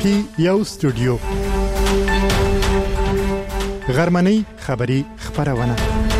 کې یو استودیو غرمنۍ خبری خبرونه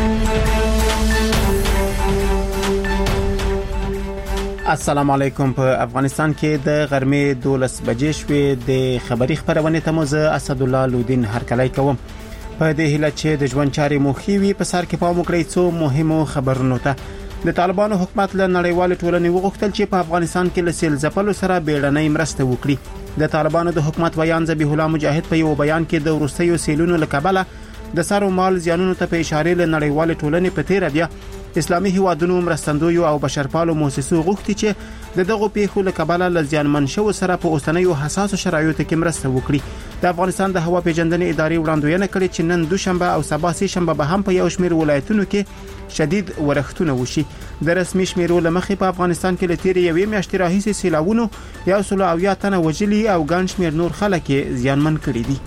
السلام علیکم. په افغانستان کې د غرمې 12 بجې شوې د خبری خبرونه ته موزه اسد الله لودین هرکلی کوم. په دې هیله چې د ژوند چارې مخېوي په سر کې پام وکړئ څو مهمو خبرونو ته. د طالبانو حکومت له نړیوال ټولنې وغوښتل چې په افغانستان کې له سیل ځپلو سره بیړنۍ مرسته وکړي. د طالبانو د حکومت ویان ذبیح الله مجاهد په یو بیان کې د وروستیو سیلونو له کبله د سر او مال زیانونو ته په اشاره له نړیوال ټولنې په تیر بیا اسلامي هیوادونو مرستندویو او بشرپالو مؤسسو غوښتي چې دغه پیښو له کبله له زیانمن شو سره په اوسنیو حساسو شرایطو کې مرسته وکړي. د افغانستان د هوا پیژندنې ادارې وړاندوینه کړې چې نن دوشنبه او سبا سه شنبه به هم په یو شمېر ولایتونو کې شدید ورښتونه وشي. د رسمي شمیرو لمخې په افغانستان کې لتیر یوې میاشتې راهیسې سیلاوونو 170 تنه وژلي او ګڼ شمېر نور خلک زیانمن کړي دي.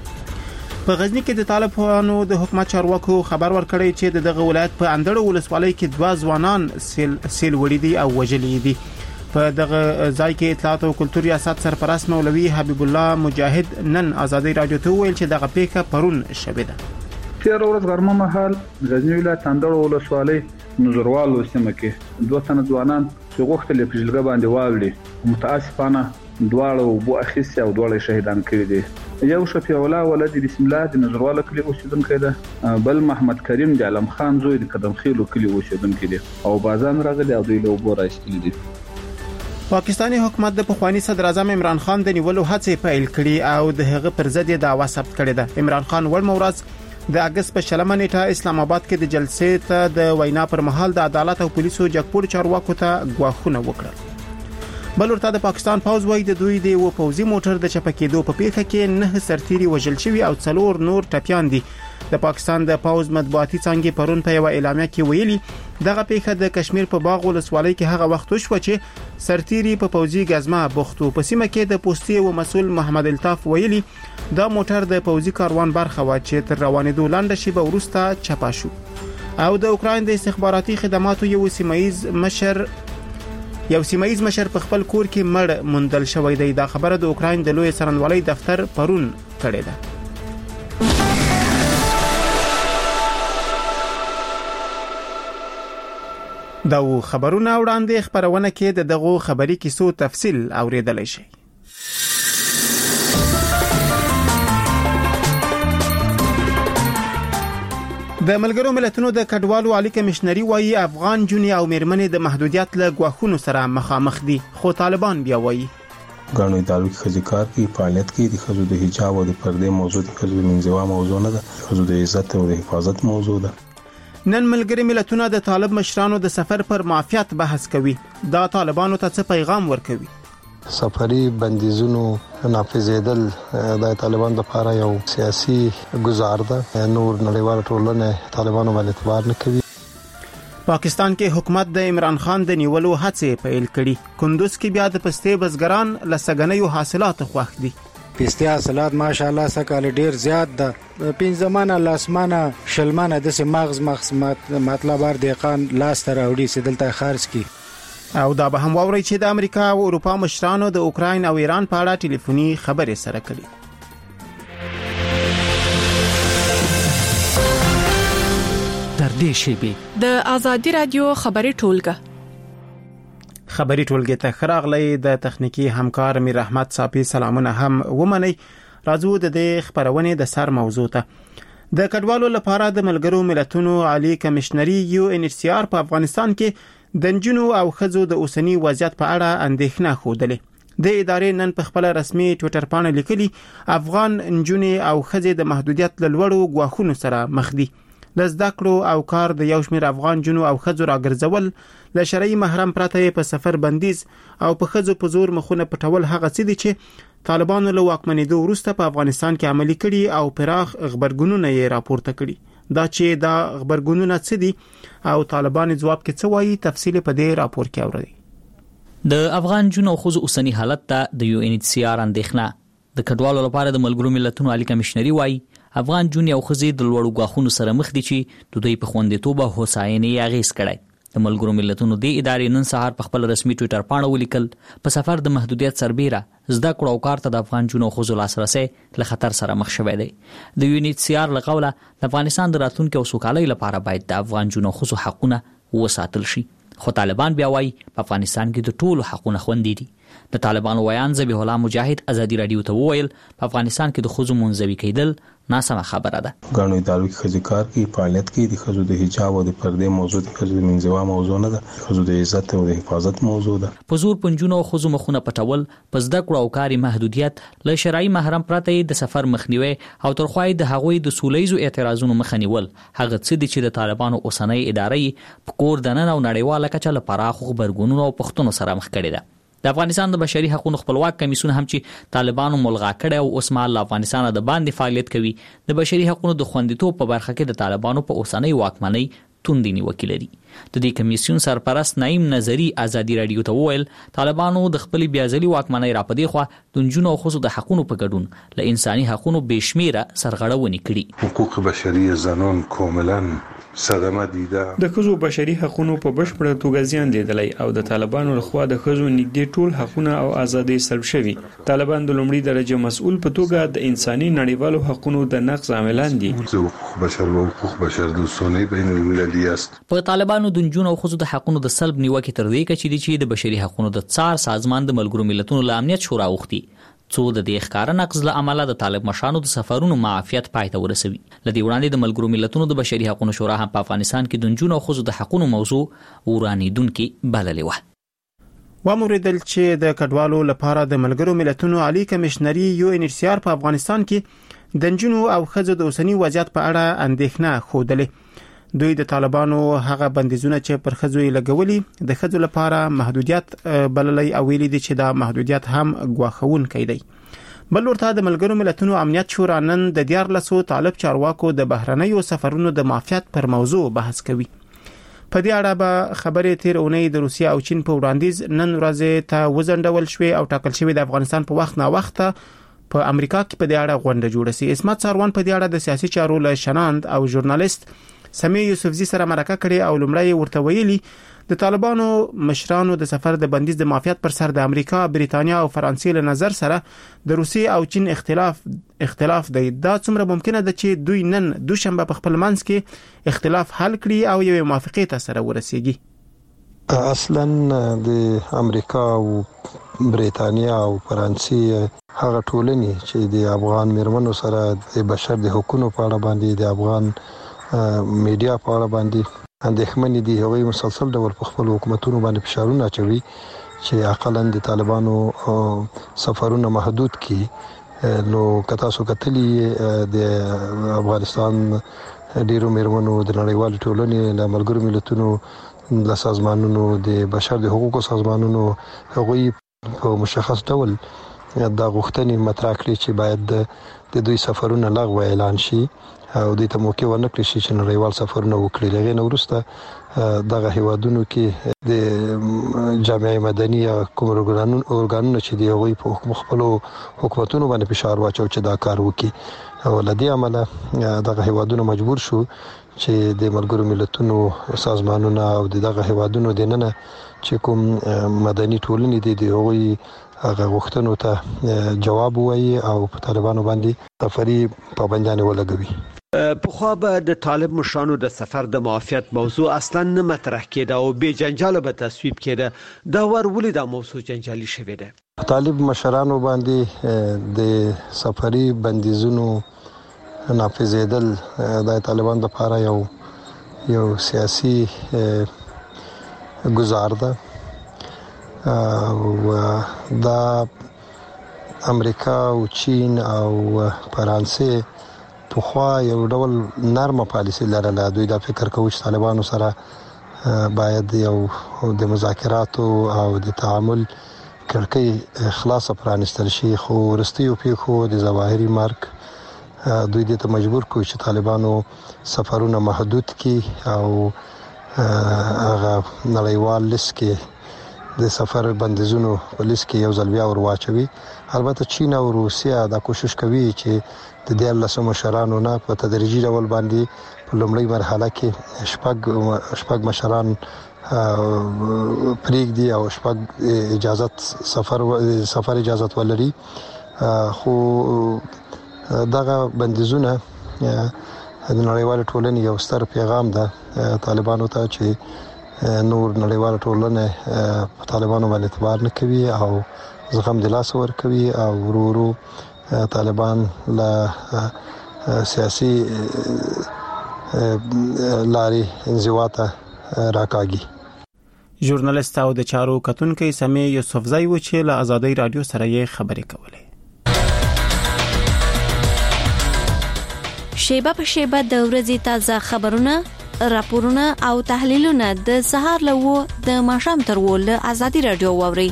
په غزنی کې د طالبانو د حکومت چارواکو خبر ورکړی چې دغه ولایت په اندړو ولسوالۍ کې 2 ځوانان سیل وړي دي او وژلي دي. په دغه ځای کې اطلاعات او کلتور ریاست سرپرست مولوي حبیب الله مجاهد نن آزادۍ رادیو ته ویل چې دغه پیښه پرون شوې ده. تیر ورځ غرمه مهال غزنی ولایت اندړو ولسوالۍ نظروالو سیمه کې 2 تنه ځوانان چې غوښتل په جلګه باندې واوړي متاسفانه دواړو بو اخیسي او دواړو شهیدان کړي دي. یو شفیع الله ولد بسم الله د نظروالو کلی اوسیدونکو ده، بل محمد کریم د علم خان زوی د قدم خېلو کلی اوسیدونکو دي او بازان راغلي او دوی له وبو راځي دي. پاکستاني حکومت د پخوانی صدر اعظم عمران خان د نیولو هڅې پیل کړي او د هغه پر ضد دعوا ثبت کړې ده. عمران خان ورمورز د اگست په 20 نیټه اسلام آباد کې د جلسې ته د وینا پر مهال د عدالت او پولیسو جګپور چارواکو ته غواخونه وکړل. بل ورته د پاکستان پوز وای د دوی د و پوزي موټر د چپکېدو په پیښه کې 9 سرتيري وژل شوی او 4 نور ټپيان دي. د پاکستان د پوز مطبوعاتي څنګه پرون په یو اعلامیه کې ویلي دغه پیښه د کشمیر په باغ ولسوالۍ کې هغه وخت وشو چې سرتيري په پوزي غزما بوختو په سیمه کې د پوستي او مسول محمد الطاف ویلي دا موټر د پوزي کاروان برخه و چې تر روانېدو لاندې شي به ورسته چپا شو. او د اوکراین د استخباراتي خدماتو یو سیمایز مشر په خپل کور کې مړ مندل شوی دی. دا خبره د اوکراین د لوی څارنوالۍ دفتر پرون کړې ده. دا خبرونه وړاندې خبرونه کې دغه خبري کیسو تفصیل اوریدلای شي. د ملګرو ملتونو د کډوالو عالی کمشنري وایي افغان جونې او میرمنې د محدودیت له غواخونو سره مخامخ دي، خو طالبان بیا وایي غاڼو ادارو کې خځکار کې فعالیت کې د خځو د حجاب او د پردې موضوع د خځو د منځوا موضوع نه ده، خځو د عزت او د حفاظت موضوع ده. نن ملګری ملتونه د طالب مشرانو د سفر پر معافیت بحث کوي. دا طالبانو ته څه پیغام ورکوي؟ سفری بندیزونو نافذیدل د طالبانو لپاره یو سیاسي گزار ده. نور نړیوال ټولنه طالبانو باندې اعتبار نه کوي. پاکستان کې حکومت د عمران خان د نیولو هڅې پیل کړي. کندوز کې بیا د پستې بزګران لسګنیو حاصلات خوښ دي. پستې حاصلات ماشاءالله سکهاله ډیر زیات ده. 5 زمانه لاسمانه شلمانه د مغز مطلب ار دقان لاس تر اوړي سدلته خارج کی. او دا به هم ووري چې د امریکا او اروپا مشرانو د اوکراین او ایران په اړه ټلیفوني خبرې سره کړي. در دې شیبه د آزادۍ رادیو خبري ټولګه ته خراغلی د تخنیکی همکار امیر احمد صافی سلامونه هم ومني. راځو د دې خبرونه د سر موضوع ته. د کډوالو لپاره د ملګرو ملتونو عالی کمشنري UNHCR په افغانستان کې د نجونو او ښځو د اوسنی وضعیت په اړه اندېښنه خوده. د ادارې نن په خپل رسمي ټوئیټر باندې لیکلي افغان نجونې او ښځې د محدودیت لوړو غواخونو سره مخ دي. لزدکړو او کار د یو شمېر افغان جنو او ښځو راګرځول ل شرعي محرم پرته په سفر بندیز او په ښځو په زور مخونه پټول هغه څه دي چې طالبانو له واکمنېدو وروسته په افغانستان کې عملي کړي او پراخ خبرګونونه یې راپورته کړي. دا چې دا خبرګونونه څه دي او طالبان جواب کې څه وایي تفصیل په دې راپور کې اورئ. د افغان جنو او ښځو اوسنی حالت ته د UNHCR اندېښنه. د کډوالو لپاره د ملګرو ملتونو عالی کمشنري وایي افغان جونې او ښځې د لوړو غاښونو سره مخ دي چې د دوی په خوندیتوب او هوساینې اغېز کړی. د ملګرو ملتونو د ادارې نن سهار په خپل رسمي ټوئیټر باندې ولیکل په سفر د محدودیت سربېره زده کړو او کار ته د افغان جنو خزو لاسرسي له خطر سره مخ شوی دی. د UNHCR له قوله د افغانستان د راتلونکي او سوکالۍ لپاره باید د افغان جنو خزو حقونه وساتل شي. خو طالبان بیا وایي په افغانستان کې د ټولو حقونه خوندي دي. د طالبانو ویان ذبیح الله مجاهد ازادي رادیو ته وویل په افغانستان کې د خزو منځوي کېدل ناسمه خبره ده. غاڼو ادارو کې خزي کار کوي، فعالیت کوي، د خزو د حجاب او د پردې موضوع د خزو د منځوا موضوع نه ده، خزو د عزت او د حفاظت موضوع ده. په زور پنجونو او خزو مخونه پټول، په زده کړو او کاري محدودیت، له شرعي محرم پرته د سفر مخنیوي او ترخوای د هغوی د سولېزو اعتراضونو مخنیول هغه څه دي چې د طالبانو اوسنۍ ادارې په کور دننه او نړیواله کچه له پراخو خبرګونونو او پښتنو سره مخ کړي ده. د افغانستان د بشري حقوقو خپلواک کمیسیون هم چې طالبانو ملغا کړي او اوس مهال افغانستان د باندې فعالیت کوي، د بشري حقوقو د خوندیتوب په برخه کې د طالبانو په اوسنۍ واکمنۍ توندې نیوکې لري. د دې کمیسیون سرپرست نعیم نظری ازادي رادیو ته وویل طالبانو د خپل بیازلي واکمنۍ راپدې خو د نجونو او ښځو د حقوقو په ګډون له انساني حقوقو بشمیره سرغړونې کړي. حقوق بشري زنان کاملا صدمه دیده. د ښځو بشري حقوقو په بشپړه توګه زیان لیدلی او د طالبانو لخوا د ښځو نږدې ټول حقوق او ازادي سلب شوي. طالبان د لومړي درجه مسؤل په توګه د انساني نړیوالو حقوقو د نقض عاملان دي. حقوق بشر او حقوق بشر دوستانه بین المللي است. په طالبانو د نجونو او ښځو د حقوقو د سلب نیوکې تر دې کچې دي چې د بشري حقوقو د څار سازمان د ملګرو ملتونو له امنیت شورا وختي څو د دې ښکارا نقض له عمله د طالب مشانو د سفرونو معافیت پای ته ورسوي. لدې وړاندې د ملګرو ملتونو د بشري حقوقو شورا هم په افغانستان کې د نجونو او ښځو د حقوقو موضوع ورانیدونکې بللې و. وموریدل چې د کډوالو لپاره د ملګرو ملتونو عالی کمشنري UNHCR په افغانستان کې د نجونو او ښځو د اوسنی وضعیت په اړه اندېښنه خوده. دوی د طالبانو هغه بندیزونه چې پر ښځو یې لګولي د ښځو لپاره محدودیت بللی او ویلي دي چې دا محدودیت هم ګواښونکی دی. بل ورته د ملګرو ملتونو امنیت شورا نن د 14 طالب چارواکو د بهرنیو سفرونو د معافیت پر موضوع بحث کوي. په دې اړه به خبرې تیر اونۍ د روسیې او چین په وړاندیز نن ورځ ته وزندول شوې او ټاکل شوې د افغانستان په وخت نا وخت په امریکا کې په دې اړه غونډه جوړه سي. اسمت ساروان په دې اړه د سیاسي چارو له شناند او ژورنالیست سمیع یوسفزي سره مرکه کړې او لومړی ورته ویلي د طالبانو مشرانو د سفر د بندیز د معافیت پر سر د امریکا، بریتانیا او فرانسې له نظر سره د روسیې او چین اختلاف دی. دا څومره ممکنه ده چې دوی نن دوشنبه په خپل منځ کې اختلاف حل کړي او یو موافقه ته سره ورسیږي. اصلا د امریکا او بریتانیا او فرانسې هغه ټولنې چې د افغان میرمنو سره د بشر د حقوقو په اړه باندې د افغان میډیا په اړه باندې اندېښمن دي. هغوی مسلسل ډول په خپل حکومتونو باندې فشارونه اچوي چې اقلاً د طالبانو سفرونه محدود کړي. نو که تاسو کتلی د افغانستان ډیرو میرمنو د نړیوال ټولنې له ملګرو ملتونو د سازمانونو د بشر د حقوقو سازمانونو هغوی په مشخص ډول دا غوښتنې مطرح کړې چې باید د دوی سفرونه لغوه اعلان شي او د ته موقع ورنکړي چې نړیوال سفرونه وکړي. لغې نه وروسته دغه هیوادونو کې د جامعه مدني او کوم اورګانونو چې دی هغوی په خپل حکومتونو باندې فشار واچو چې دا کار وکړي او لدې عمله دغه هیوادونو مجبور شو چې د ملګرو ملتونو سازمانونو او دغه هیوادونو د نن چې کوم مدني ټولنې دي هغوی هغه غوښتنو ته جواب وایي او په طالبانو باندې سفري پابندیاں ولګوي. په خو به د طالب مشرانو د سفر د معافیت موضوع اصلا نه مطرح کېده او به جنجال به تصویب کېده. دا ورولې د موضوع جنجالي شوې ده. طالب مشرانو باندې د سفري بندیزونو نافذېدل د طالبان لپاره یو سیاسي گزار ده او دا امریکا او چین او فرانسې په خوا یو ډول نرمه پالیسي لرله. دوی دا فکر کوي چې طالبانو سره باید یو د مذاکراتو او د تعامل کړکۍ خلاصه پرانستل شي. خو وروستیو پیښو د ظواهري مرګ دوی دې ته مجبور کوي چې طالبانو سفرونه محدود کړي او هغه نړیوال لیست کې د سفر بندیزونو په لیست کې یو ځل بیا ورواچوي. البته چین او روسیه دا کوشش کوي چې د 14 مشرانو نه په تدریجي ډول باندې په لومړی مرحله کې شپږ مشران پریک دی او شپږ اجازه سفر اجازه ولري خو دغه بندیزونه د نړیوال ټولنې یو ستر پیغام ده طالبانو ته چې نور نړیوال ټولنه طالبانو باندې اعتبار نه کوي او زغم د لاس ور کوي او ورو طالبان له سیاسي لاري انزواته راکاږي. ژورنالیست او د چارو کتونکو سمې یوسفزئی و چې له آزادۍ رادیو سره یې خبرې کولې. شیبه په شیبه د ورځې تازه خبرونه، راپورونه او تحلیلونه د سهار له 9 د ماښام تر 10 له آزادۍ رادیو واوري.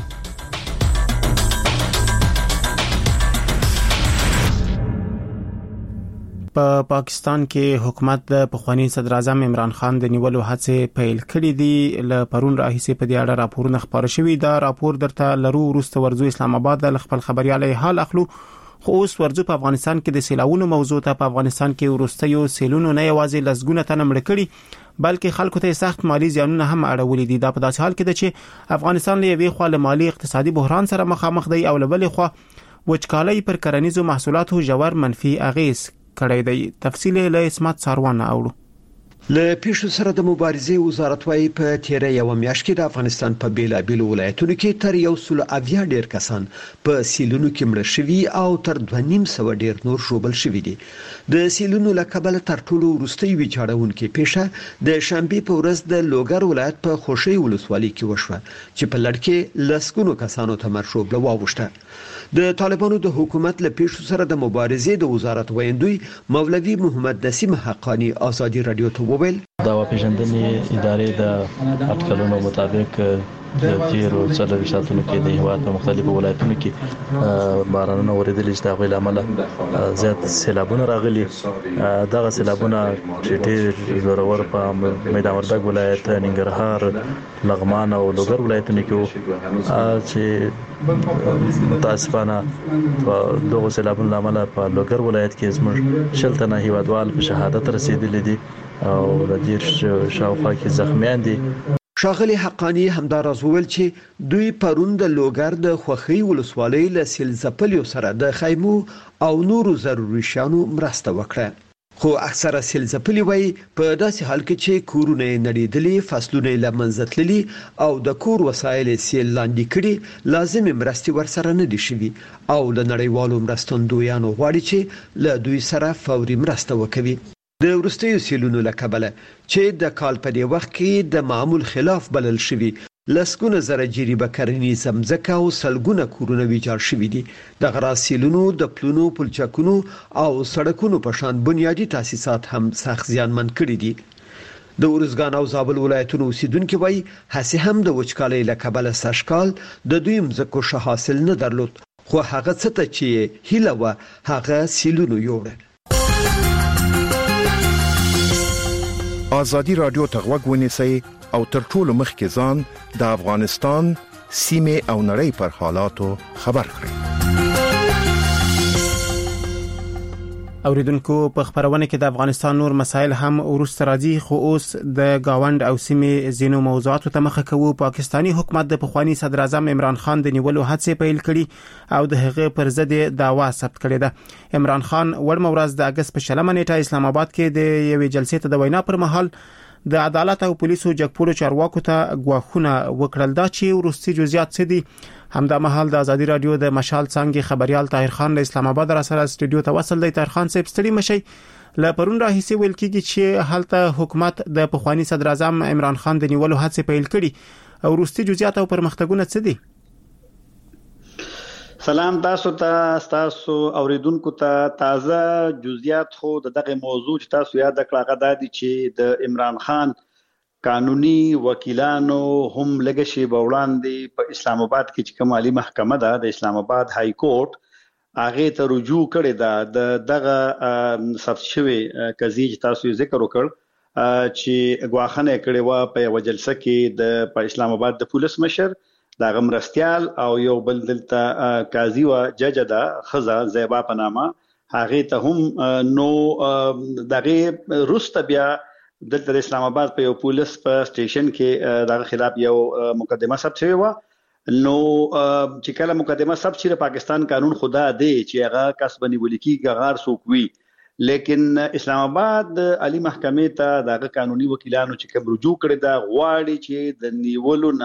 په پاکستان کې حکومت د پخوانی صدر اعظم عمران خان د نیولو هڅې پیل کړې دي. ل پرون راهیسې په دې اړه راپورونه خبر شوي. دا راپور درته لرو وروسته ورزو اسلام آباد د خپل خبريالي حال اخلو. خو اوس ورزو په افغانستان کې د سیلاوونو موضوع ته په افغانستان کې ورستیو سیلونو نه یوازې لسګونه تنه مړ کړي بلکې خلکو ته سخت مالی زیانونه هم اړولې دي. دا په داسې حال کې ده چې افغانستان له یوې خوا له مالی اقتصادي بحران سره مخامخ دی او له بلې خوا وچکالۍ پر کرنیزو محصولاتو ژور منفي اغیز کړی دی. تفصیل له اسمت ساروان اورو. له پیښو سره د مبارزې وزارت وايي په تیره یو میاشت کې د افغانستان په بیلابیلو ولایتونو کې تر 180 ډیر کسان په سیلونو کې مړه شوي او تر 2.5 ډیر نور ژوبل شوي دي. د سیلونو له کبله تر ټولو وروستۍ ویجاړونکې پیښه د شنبې په ورځ د لوګر ولایت په خوشي ولسوالۍ کې وشوه چې په لړ کې لسګونو کسانو ته مرشوب واوښته. د طالبانو د حکومت له پیښو سره د مبارزې د وزارت ویندوی مولوی محمد نسیم حقانی آزادی رادیو ته وویل دا پیژندنې ادارې د اټکلونو مطابق د تیرو 40 ساعتونو کې د هیواد په مختلفو ولایتونو کې بارانونه ورېدل چې د غوښتل عمله زیات سیلابونه راغلي. دغه سیلابونه چې ډېر زورور په میدان وردګ ولایت، ننګرهار، لغمان او لوګر ولایتونو کې چې متاسفانه په دغه سیلابونو عمله په لوګر ولایت کې زموږ شلتنه هیوادوال په شهادت رسیدلي دي او د دې شاوخوا کې زخمیان دي. شاغلی حقانی همداراز وویل چې دوی پرون د لوګر د خوخي ولسوالۍ له سیلزپلیو سره د خیمو او نورو ضروري شیانو مرسته وکړه. خو اکثره سیلزپلی وای په داسې حال کې چې کورونه نړیدلي، فصلونه لمنځه تللي او د کور وسایل سیل لاندې کړي، لازم مرستې ورسره نه دي شوي او د نړیوالو مرستندویانو غواړي چې له دوی سره فوري مرسته وکړي. د ورستیو سیلونو له کبله چې د کال په دی وخت کې د معمول خلاف بلل شوي لسګونه زره جریبه کرنیز ځمکه او سلګونه کورونه ویجاړ شوي دي. د غرا سیلونو د پلونو، پلچکونو او سړکونو په شان بنیادی تاسیسات هم سخت زیانمن کړي دي. د ورزګان او زابل ولایتونو اوسیدونکو وایي هڅه هم د وچکالۍ له کبله سشکال د دوی مځکو ښه حاصل نه درلود، خو هغه څه ته چې هیله و هغه سیلونو یوړه. آزادی رادیو ته غوږ ونیسئ او تر ټولو مخکې ځان د افغانستان سیمه او نړۍ پر حالاتو خبر کړئ. اوریدونکو په خبرونه کې د افغانستان نور مسایل هم ورسته راځي، خو اوس د گاوند او سیمې زینو موضوعاتو ته مخه کوو. پاکستانی حکومت د پخوانی صدر اعظم عمران خان د نیولو هڅې پیل کړي او د هغه پر ضد دعوا ثبت کړې ده. عمران خان ورمه ورځ د اگست په 20 نیټه اسلام آباد کې د یوې جلسې ته د وینا پر مهال د عدالت او پولیسو جګپوړو چارواکو ته غواخونه وکړل. دا چې ورستي جزئیات څه دي همدا مهال د آزادی رادیو د مشال څنګه خبريال طاهر خان د اسلام آباد را سره استودیو ته وصل دی. طاهر خان صاحب ستړي مشي. ل پرون راهیسي ویل کیږي چې حالت حکومت د پخوانی صدر اعظم عمران خان د نیولو هڅې پیل کړي او ورستي جزئیات او پرمختګونه څه دي؟ سلام تاسو اوریدونکو ته تازه جزئیات خو دغه موضوع چې تاسو یاد کړه غدا دي چې د عمران خان قانوني وکیلانو هم لګشي بوړاندې په اسلام آباد کې چې کومالي محکمه ده د اسلام آباد های کورټ هغه ته رجوع کړی دا دغه ثبت شوی قضیه چې تاسو ذکر وکړ چې غواخنه کړي وا په یو جلسه کې د اسلام آباد د پولیس مشر دا غمرستيال او یو بل دلته قاضي او جج ده خزا زیبا په نامه هغه ته هم نو دغه رست بیا دلته اسلام آباد په یو پولیس په سټیشن کې دغه خلاف یو مقدمه ثبت شوی و. نو چې کله مقدمه ثبت شي پاکستان قانون خدا دی چې هغه کسب نیول کیږي غار سوکوي، لیکن اسلام آباد علی محکمه ته دغه قانوني وکیلانو چې کوم رجوع کړی دا غواړي چې د نیولو نه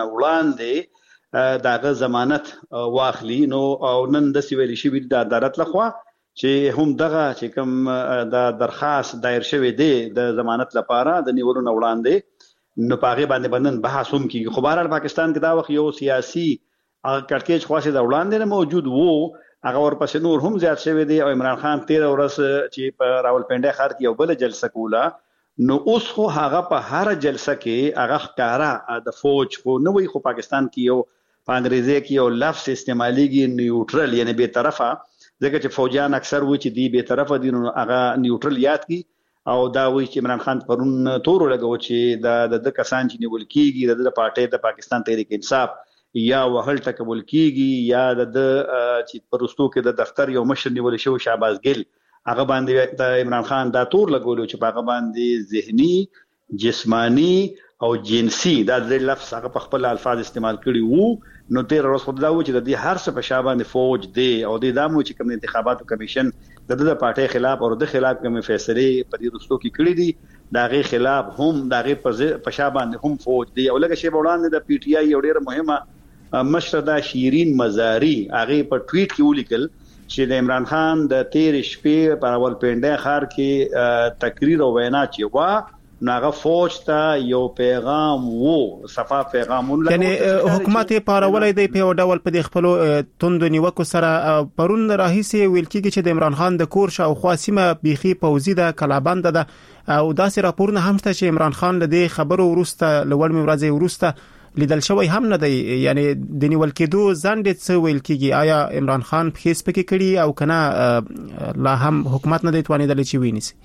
وړاندې دغه ضمانت واخلي. نو او نن د سیویل شي د عدالت لخوا چې هم دغه چې کوم د درخواست دایر شوی دی د ضمانت لپاره د نیولو نه وړاندې نو پاغه باندې بندن بحث هم کیږي. خو بهرحال پاکستان کې دا وخت یو سیاسي کړکېچ خاصه د وړاندې نه موجود وو، هغه ورپسې نور هم زیات شوی دی او عمران خان 13 ورځ چې په راولپنډي ښار کې یو بل جلسه کوله، نو اوس خو هغه په هر جلسه کې هغه ښکارا د فوج خو نه وي، خو پاکستان کې یو په انګریزي کې یو لفظ استعماليږي نیوټرل، یعنی به طرفه، ځکه چې فوجان اکثر وایي چې دی به طرفه دي، نو هغه نیوټرل یاد کی او دا وایي چې عمران خان پرون تور لګو چې د کسان چې نیول کیږي د پارټي د پاکستان تحریک انصاف یا وهل تقبل کیږي یا د چې پرستو کې د دفتر یو مشر نیول شو شهباز ګل، هغه باندې د عمران خان دا تور لګولو چې هغه باندې ذهني جسمانی او جنسي دا د لفظ هغه په خپل الفاظ استعمال کړي وو. نو تیر ورځ خو دا و چې د دې هر څه په شابه فوج دی او د دامو چې کوم انتخاباتو کمیشن د پارټي خلاف او د خلاف کوم فیصله په دې رستو کې کړی دي داغه خلاف هم داغه په شابه هم فوج دی. او لکه شی وړاندې د پی ټی آی یو ډیره مهمه مشرده شیرین مزاری هغه په ټویټ کې ولیکل چې د عمران خان د 13 شپې په راولپنډي ښار کې تقریر او وینا چې وا ناغه فوج ته یو پیغام وو صفه پیغامونه، یعنی حکومت پارولای دی په ډول په خپل توند نیوکو سره پرون راهیسي ویل کیږي چې د عمران خان د کور شاو خاصمه بيخي پوزي د کلابند ده او داسې راپورونه هم شته چې عمران خان له دې خبرو ورسته لوړ ورځې ورسته لیدل شوی هم نه دی، یعنی د نیول کېدو ځنډ څه ویل کیږي؟ آیا عمران خان په هیڅ پکې کړي او کنه لا هم حکومت نه دی توانیدل چې ویني؟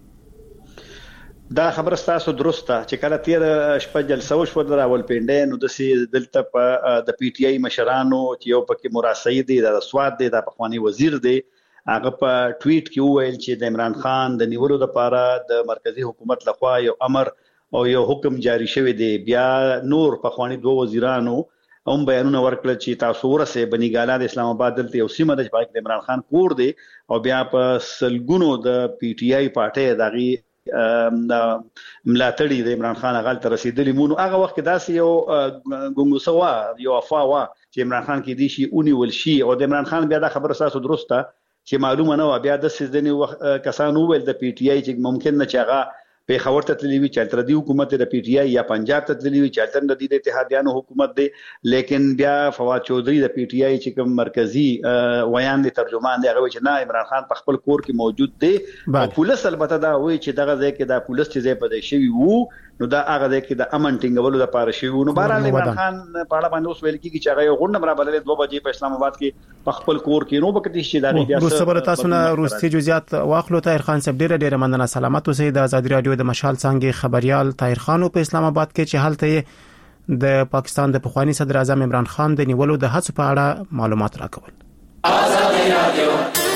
دا خبره تاسو درسته چې کله تیر شپه جلسه وشو د راولپنډي نو د دلته په د پی ټی آی مشرانو چې یو پکې مراسي دي د سواد دي د پخوانی وزیر دی، هغه په ټویټ کې وویل چې د عمران خان د نیولو لپاره د مرکزی حکومت لخوا یو امر او یو حکم جاری شوی دی. بیا نور پخوانی دوه وزیرانو هم بیانونه ورکړل چې تاسو ورسه بنیګالا د اسلام آباد دلته یو سیمه د عمران خان کور دی او بیا په سلګونو د پی ټی آی پارټي دغه ملاتړي د عمران خان غل تر رسیدلی مونږ هغه وخت داسې یو ګنګوسوا یو افوا چې عمران خان کې دي شي اونې ول شي او د عمران خان بیا دا خبره تاسو درسته چې معلومه نه و، بیا د سیزنی کسانو ول د پی ټی آی چې ممکن نه چې هغه په خبر ته تللی وی چې تر دې حکومت د پی ټی آی یا پنجاب ته تللی وی چې تر د اتحادیانو حکومت دی، لیکن بیا فواد چودري د پی ټی آی چې کوم مرکزی ویان دي ترجمان دی هغه چې نه عمران خان په خپل کور کې موجود دی او پولیس البته دا وایي چې دغه ځای کې د پولیس چې ځای پدې شوی وو نو دا هغه ځای کې د امن ټینګولو لپاره شوی وو. نو بهرحال عمران خان په اړه باندې اوس ویل کیږي چې هغه یو غونډه برابرلې 2 بجې په اسلام آباد کې په خپل کور کې نو بکتی شي دا بیا صبر تاسو نه روسي جزئیات واخلو. طاهر خان صاحب ډیره مننه، سلامت اوسئ. د آزادي رادیو د مشال څنګه خبريال طاهر خان په اسلام آباد کې چې حالته د پاکستان د پخوانی صدر اعظم عمران خان د نیولو د هڅو په اړه معلومات راکول. آزادي رادیو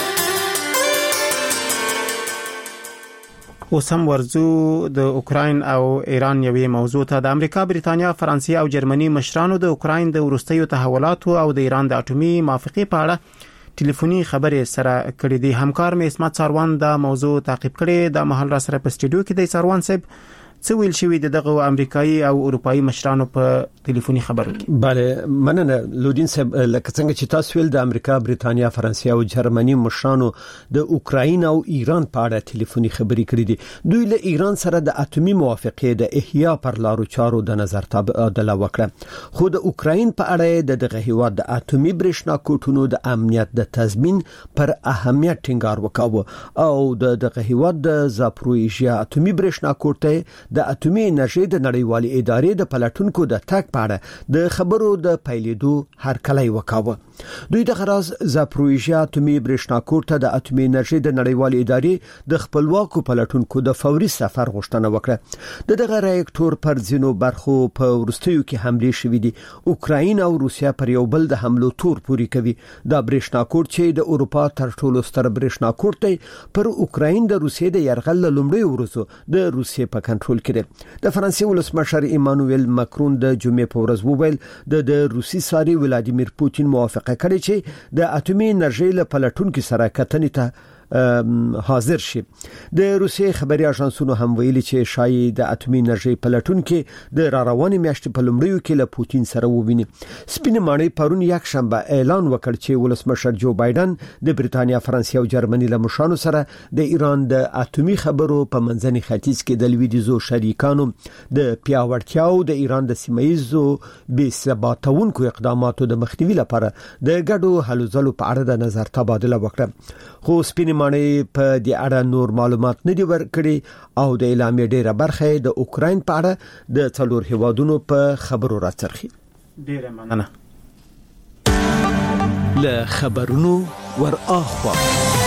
اوس هم ورزو د اوکراین او ایران یوې موضوع ته. د امریکا، بریتانیا، فرانسې او جرمني مشرانو د اوکراین د وروستیو تحولاتو او د ایران د اټومي موافقې په اړه ټلیفوني خبرې سره کړې دي. همکار مې اسمت ساروان دا موضوع تعقیب کړي. د محل را سره په سټډیو کې د ساروان صاحب څه ویل شوی دغه امریکایي او اروپایي مشرانو په ټلیفوني خبرو کې؟ bale مننه لودین صاحب. لکه څنګه چې تاسو ویل د امریکا، بریتانیا، فرانسې او جرمني مشرانو د اوکراین او ایران په اړه ټلیفوني خبرې کړې دي. دوی له ایران سره د اټومي موافقې د احیا پر لارو چارو د نظر تبادله وکړه، خو د اوکراین په اړه دغه هیواد د اټومي برېښنا کوټونو د امنیت د تضمین پر اهمیت ټینګار وکاوه او دغه هیواد د زاپرویژیا اټومي برېښنا کوټه د اټومي انرژي د نړیوالې ادارې د پلاتونکو د تک پاړه د خبرو د پیلېدو هرکلی وکاوه. دوی د غراز زاپرویژیا اتومي برېښنا کور ته د اتومي انرژي د نړیوال ادارې د خپلواکو پلټونکو د فوري سفر غوښتنه وکړه. دغه ریاکټور پر ځینو برخو په ورستیو کې حمله شوې دي. اوکراین او روسیا پر یو بل د حملو تور پوری کوي. دا برېښنا کور چې د اروپا تر ټولو ستر برېښنا کور دی پر اوکراین د روسیې د یرغل لومړی ورځو د روسیې په کنټرول کې دی. د فرانسې ولسمشر ایمانوئل ماکرون د جمعې په ورځ وویل د روسي ساري ولادیمیر پوتین موافقه کړې چې د اتومي انرژي له پلټونکو سره کتنې ته حاضر شي. د روسي خبري اژانسونو هم ویلي چې شایي د اتومي انرژي پلټونکو د راروانې میاشتې په لومړیو کې له پوتین سره وویني. سپینې ماڼۍ پرون یک شنبه اعلان وکړ چې ولسمشر جو بایدن د بریتانیا، فرانسې او جرمني له مشرانو سره د ایران د اتومي خبرو په منځني ختیځ کې د لویدیزو شریکانو د پیاوړتیا او د ایران د سیمایزو بې ثباتونکو اقداماتو د مخنیوي لپاره د ګډو هلو ځلو په اړه د نظر تبادله وکړه. خو سپینې ماڼۍ په دې اړه نور معلومات نه دي ورکړي او د اعلامیې ډیره برخه د اوکراین په اړه د څلور هیوادونو په خبرو راڅرخي. ډیره مننه. له خبرونو ور اخوا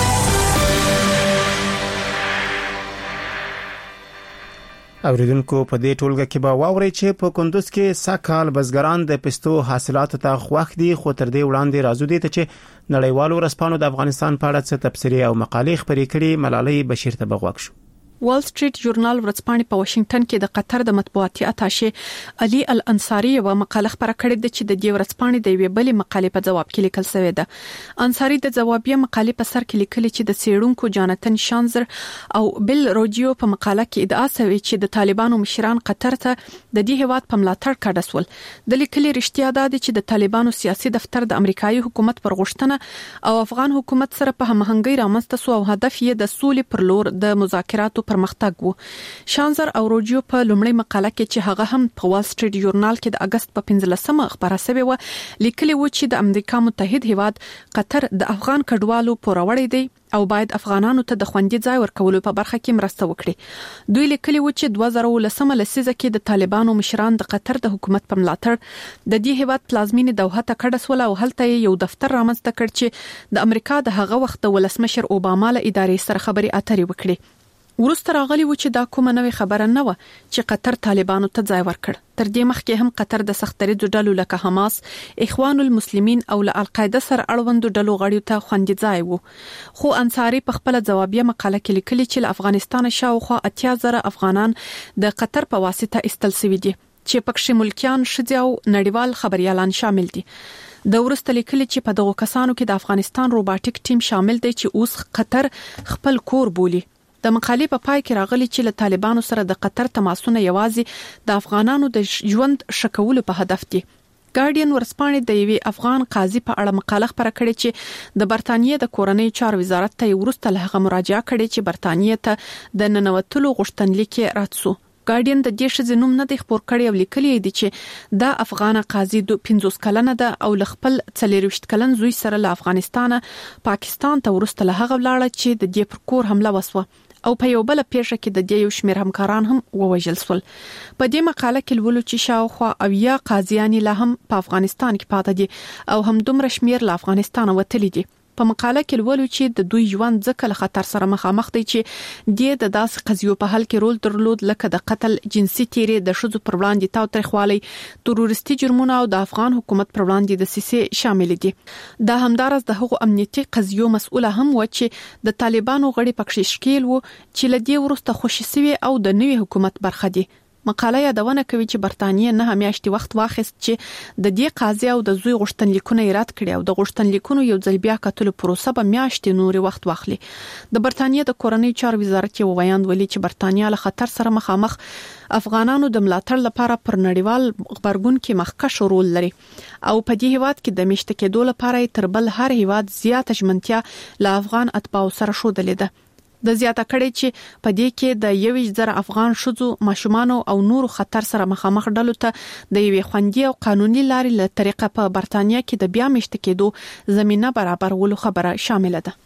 اوریدونکو په دې ټولګه کې به واوري چې په کندوز کې ساکال بزګران د پستو حاصلاتو ته خوښ دي، خو تر دې وړاندې راځو دي چې نړیوالو رسپانو د افغانستان په اړه څه تبصرې او مقالې خپرې کړي. ملالۍ بشیر ته بغوښ شو. وال سټریټ ژورنال ورځپاڼې په واشنگټن کې د قطر د مطبوعاتي اتاشې علي الانصاري یو مقاله خبره کړې ده چې د دې ورځپاڼې د یوې بلې مقالې په جواب کې لیکل شوی ده. انصاري د جوابیه مقالې په سر کې لیکلي چې د سیړونکو جاناتن شانزر او بل روجیو په مقاله کې ادعا شوی چې د طالبانو مشران قطر ته د دې هیواد په ملاتړ کډه سول. د لیکلي رښتیا ده چې د طالبانو سیاسي دفتر د امریکایي حکومت پر غوښتنه او افغان حکومت سره په همغږي رامنځته سو او هدف یې د سولې پر لور د مذاکراتو پرمختګ وو. شانزر او روجیو په لومړی مقاله کې چې هغه هم په وال سټریټ ژورنال کې د اگست په 15مه خبره شوی و، لیکلي و چې د امریکا متحد هیواد قطر د افغان کډوالو پوروړی دی او باید افغانانو ته د خوندي ځای ورکولو په برخه کې مرسته وکړي. دوی لیکلي و چې 2013 لسیزه کې د طالبانو مشران د قطر د حکومت په ملاتړ د دې هیواد پلازمینې دوحه ته کډه سول او هلته یو دفتر رامنځته کړ چې د امریکا د هغه وخت د ولسمشر اوباما له ادارې سره خبري اترې وکړي. ورسته راغلی و چې دا کومه نوې خبره نه و چې قطر طالبانو ته ځای ورکړ. تر دې مخکې هم قطر د سختریزو ډلو لکه حماس، اخوان المسلمین او له القاعده سره اړوند ډلو غړیو ته خوندي ځای وو. خو انصاری په خپل جوابیه مقاله کې لیکلي چې له افغانستان شاوخوا 80,000 افغانان د قطر په واسطه استل شوي دي چې پکښې ملکیان، ښځې او نړیوال خبريالان شامل دي. د ورسته لیکلي چې په دغه کسانو کې د افغانستان روباټیک ټیم شامل دی چې اوس قطر خپل کور بولي. د مقالې په پای کې راغلي چې له طالبانو سره د قطر تماسونه یوازې د افغانانو د ژوند شکولو په هدف دي. ګارډین ورځپاڼې د یوې افغان قاضي په اړه مقاله خبره کړې چې د برتانیې د کورنۍ چارو وزارت ته ورسته له هغه مراجعه کړې چې برتانیې ته د ننوتلو غوښتنلیک راتسو. ګارډین د دې شذ نوم نه دی خبر کړی او لیکلی دی چې دا افغان قاضي د 50 کلنه ده او خپل 40 کلن زوی سره له افغانستانه پاکستان ته ورسته له هغه ولاړه چې د دې پر کور حمله وسوه او په یو بل پیښه کې د دې یو شمېر همکاران هم ووژل شول. په دې مقاله کې ولولو چې شاوخوا 80 قاضیان لا هم په افغانستان کې پاتې دي او هم دومره شمېر له افغانستان وتلي دي. په مقاله کې ولولو چې د دوی ژوند ځکه له خطر سره مخامخ دي چې د داسې قضیو په حل کې رول درلود لکه د قتل، جنسي تیرې، د ښځو پر وړاندې تاوتریخوالی، تروریستي جرمونه او د افغان حکومت پر وړاندې د سیسې شامل دي. دا همدارس د هغو امنیتي قضیو مسؤله هم و چې د طالبانو غړي پکښې شکیل وو چې له دې وروسته خوشي سوي او د نوي حکومت برخه دي. مقاله یادونه کوي چې برتانیې نه میاشتې وخت واخیست چې د دې قاضي او د زوی غوښتنلیکونه رد کړي او د غوښتنلیکونو یو ځل بیا کتلو پروسه به میاشتې نوري وخت واخلي. د برتانیې د کورنۍ چارو وزارت یو ویاند ویلي چې برتانیا له خطر سره مخامخ افغانانو د ملاتړ لپاره پر نړیوال خبرګون کې مخکښ رول لري او په دې هیواد کې د میشته کېدو لپاره تر بل هر هیواد زیاته ژمنتیا له افغان اتباعو سره شودلې ده. د زیاته کړي چې په دې کې د 1,000 افغان شذو، ماشومان او نورو خطر سره مخامخ ډلو ته د یوې خوندي او قانوني لارې له طریقه په برتانیا کې د بیا میشته کېدو زمينه برابرولو خبره شامل ده.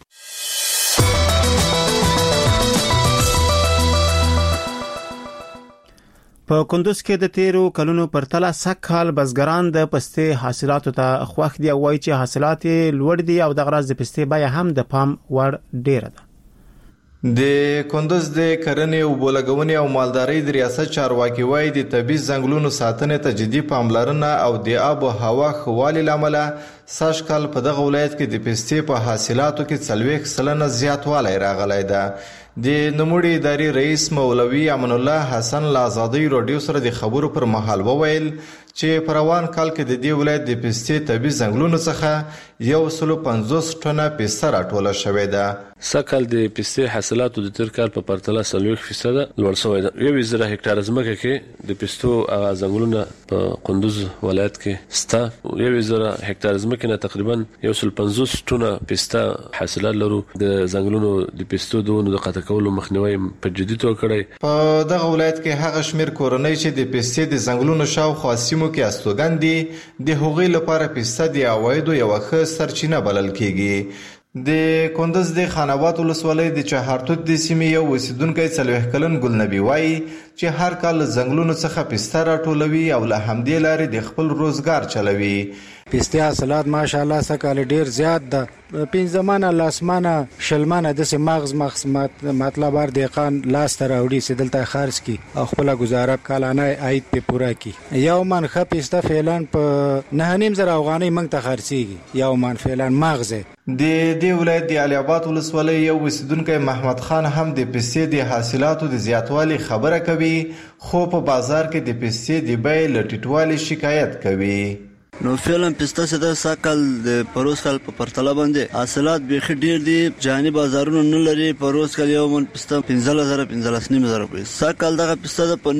په کندوز کې د تیرو کلونو پرتله سږکال بزګران د پستې حاصلاتو ته خوښ دي او وایي چې حاصلات لوړ دي او د غراض د پستې بیه هم د پام وړ ډیره ده. د کندوز د کرنې او بولګونې او مالدارۍ د ریاست چارواکي وایي د طبي ځنګلونو ساتنې ته جدي پاملرنه او د آب او هوا ښه والي له امله سږکال په دغه ولایت کې د پستې په حاصلاتو کې 40% زیاتوالی راغلی ده. د نوموړي ادارې رئیس مولوي امان الله حسن له ازادۍ راډیو سره د خبرو پر مهال وویل چې په روان کال کې د دې ولایت د پستې طبي ځنګلونو څخه 150 ټنه پسته راټوله شوې ده. سږکال د پستې حاصلاتو د تیر کال په پرتله 40% لوړ شوی ده. 1000 هکتار ځمکه کې د پستو ځنګلونه په کندوز ولایت کې سته. 1000 هکتار ځمکه نه تقریبا 150 ټنه پسته حاصلات لرو. د ځنګلونو د پستو دونو د قطع کولو مخنیوي په جدي توګه کړی. په دغه ولایت کې هغه شمیر کورنۍ چې د پستې د ځنګلونو شاوخوا سیمو کې استوګن دي د هغوی لپاره پسته د عوایدو یوه ښه سرچینه بلل کیږي. د کندوز د خاناباد ولسوالۍ د چهارتوت د سیمې یو اوسیدونکی 40 کلن ګلنبي وایي چې هر کال ځنګلونو څخه پسته راټولوي او له همدې لارې د خپل روزګار چلوي. پستې حاصلات ماشاءالله سکال ډیر زیات ده. 15 منه لاسمانه شلمانه د مغز مطلب بار دهقان لاس ته راوړي چې دلته خرج کی او خپل گزاره کالانه عاید په پوره کی. یو من خ پسته فعلا په 9.5 افغانۍ موږ ته خرڅيږي. یو من فعلا مغز د دې ولایت د علي آباد ولسوالۍ یو اوسیدونکی محمد خان هم د پستې د حاصلاتو د زیاتوالي خبره کوي خو په بازار کې د پستې د بیې له ټیټوالي شکایت کوي. نو فعلا پسته چې د ساکل د پروس کال په پرتله باندې حاصلات به ډیر دي. جهاني بازارونو نه لري. پروس کال یو من پسته 15000 روپۍ. ساکل دغه پسته په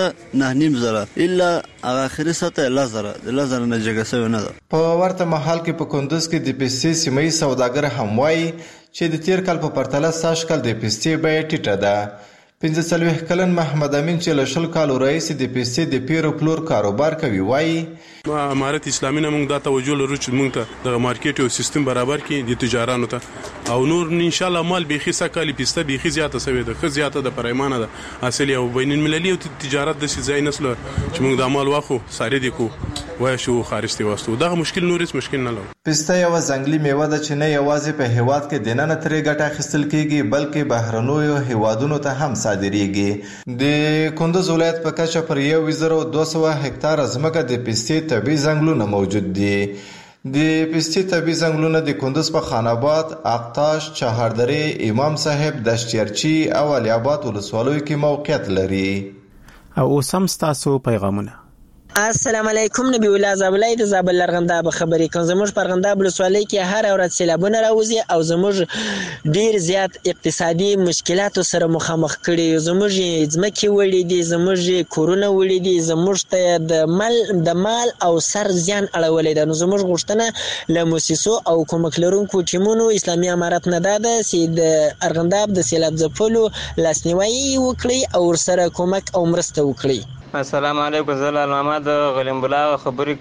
9000 الا اخري سطح 1000 نه جګه سوی نه ده. په ورته محل کې په کندوز کې د پستې سیمې سوداګر هم وایي چې د تیر کال په پرتله سږکال د پستې بیه ټیټه ده. 45 کلن محمد امین چې له 20 کالو رئیس د پستې د پیر او پلور کاروبار کوي وایي امارت اسلامي نه موږ دا توجه لرو چې موږ ته د مارکیټ او سیستم برابر کړي د تجارانو ته او نور ان شاء الله مال به خي سکالي پسته به خي زیاته سوي ده خو زیاته د پرایمانه ده اصلي او بین المللي او تجارت د ځای نسل چې موږ د مال واخو ساري دي کو وای شو خارجتي واسطو دا مشکل نورس مشکل نه لري. پسته یو ځنګلي میوه ده چې نه یوازې په هیواد کې د نن ترې ګټه اخیستل کیږي بلکې بهرنیو هیوادونو ته هم صادریږي. د کندوز ولایت په کچه پر 1200 هکتار ځمکه د پستې طبي ځنګلونه موجود دي. د پستې طبي ځنګلونه د کندوز په خاناباد، اقتاش، چهاردرې، امام صاحب، دشتیرچی او علي آباد ولسوالیو کې موقعیت لري. او اوسم ستاسو پیغامونه. السلام علیکم. نبی الله زابلای د زابل لرغنداب خبرې کوم. زموږ پرغنداب ولسوالۍ کې هر ورځ سیلابونه راوځي او زموږ ډیر زیات اقتصادي مشکلاتو سره مخامخ کړي. زموږ ځمکې وړي دي، زموږ کورونه وړي دي، زموږ ته د مال او سر زیان اړولې ده. نو زموږ غوښتنه له موسسو او کومک لرونکو ټیمونو اسلامي امارت نه ده چې د ارغنداب د سیلاب ځپلو لاسنیوي وکړي او ورسره کومک او مرسته وکړي. السلام علیکم. زلال محمد غلیم بلا خبرې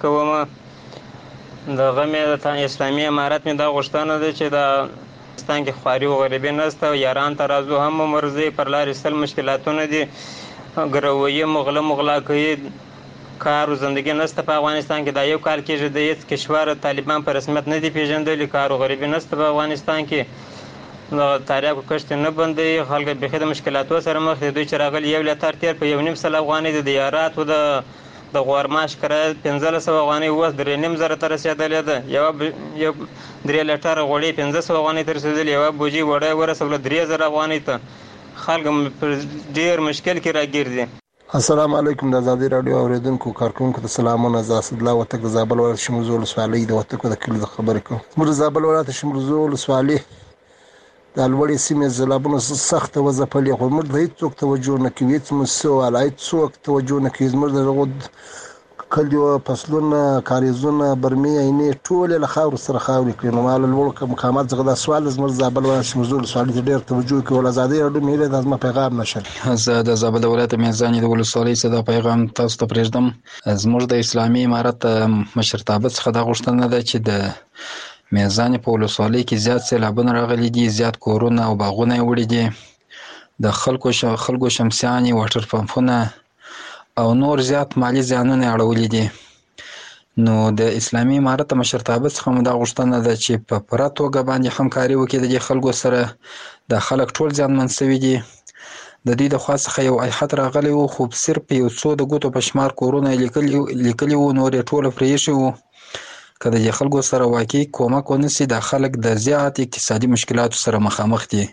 کوم. د غمه د اسلامي امارت مې دا غوښتنه ده چې د افغانستان کې خواري او غریبي نشته. یاران ترازو هم مرزي پر لار سل مشکلاتونه دي. ګروي مغلا کوي کار او ژوندۍ نشته په افغانستان کې. دا یو کال کې د هیڅ کشور طالبان په رسمیت نه دي پیژندل. کار او غریبي نشته په افغانستان کې. نو تاریخ کشت نه بندي. خلک به خدای مشکلاتو سره مخ دي. دوی چې راغلي یو لتر تیر په 1.5 افغانۍ د یارات او د غورماش کړه 1500 افغانۍ اوس 3.5 تر رسیدلې ده. یو 3 لتر غوړي 1500 افغانۍ تر رسیدلې. یو بوجي وړه ورسول 3000 افغانۍ ته. خلک ډیر مشکل کې راګیر دي. السلام علیکم. د آزادۍ رادیو اوریدونکو کارکونکو ته سلامونه. زه اسدالله وتک د زابل ولایت شمرزو ولسوالۍ د وتکو د کلي د خبرې کوم. زموږ زابل ولایت شمرزو ولسوالۍ د لوړې سیمې زلابونو سخت وځپلې خو موږ د هیڅ څوک توجه نه کوي. هیڅ مسؤل هیڅ څوک توجه نه کوي. زموږ د کلیو فصلونه کاریزونه برمې عینې ټولې له خاورو سره خاورې کړي. نو مال لوړ مقامات څخه دا سوال زموږ زابل ولایت شمرزو ولسوالۍ ته ډېر توجه کوي. ول آزادۍ رادیو مې د زما پیغام نشل. زه د زابل ولایت میزان د ولسوالۍ څخه دا پیغام تاسو ته پرېږدم. زموږ د اسلامي امارت مشرتابه څخه دا غوښتنه ده چې د میزان په ولسوالۍ کې زیات سیلابونه راغلي دي. زیات کورونه او باغونه وړي دي. د خلکو شمسیانې واټر پمپونه او نور زیات مالی زیانونه اړولې دي. نو د اسلامي امارت مشرتابه څخه موږ د غوښتنه ده چې په پوره توګه باندې همکاري وکړي د خلکو سره. د خلک ټول ځانمن شوي دي. د دې د خوا څخه یو ایحت راغلی و، خو صرف یو څو د ګوتو په شمار کورونه لیکلي وو، نور یې ټوله پرېښي وو. که د خلکو سره واقعي کومک ونه سي، د خلک د زیات اقتصادي مشکلاتو سره مخامخ دي.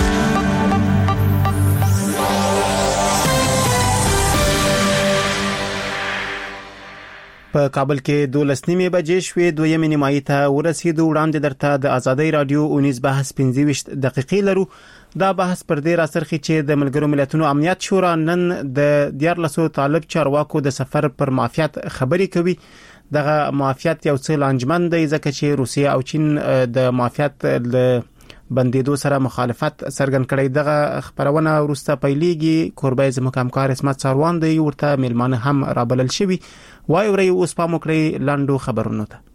په کابل کې 12:30 بجې شوې، دویمې نیمایي ته ورسېدو. وړاندې درته د آزادۍ رادیو 19 بحث 25 دقیقې لرو. دا بحث پر دې راڅرخي چې د ملګرو ملتونو امنیت شورا نن د 14 طالب چارواکو د سفر پر معافیت خبرې کوي. دغه معافیت یو څه لانجمن دی ځکه چې روسیه او چین د معافیت له بندیدو سره مخالفت څرګند کړی. دغه خبرونه ورسته پیلېږي. کوربه زموږ همکار اسمت ساروان دی، ورته میلمانه هم رابلل شوي. وای ورې اوس پام وکړئ لاندو خبرونو ته.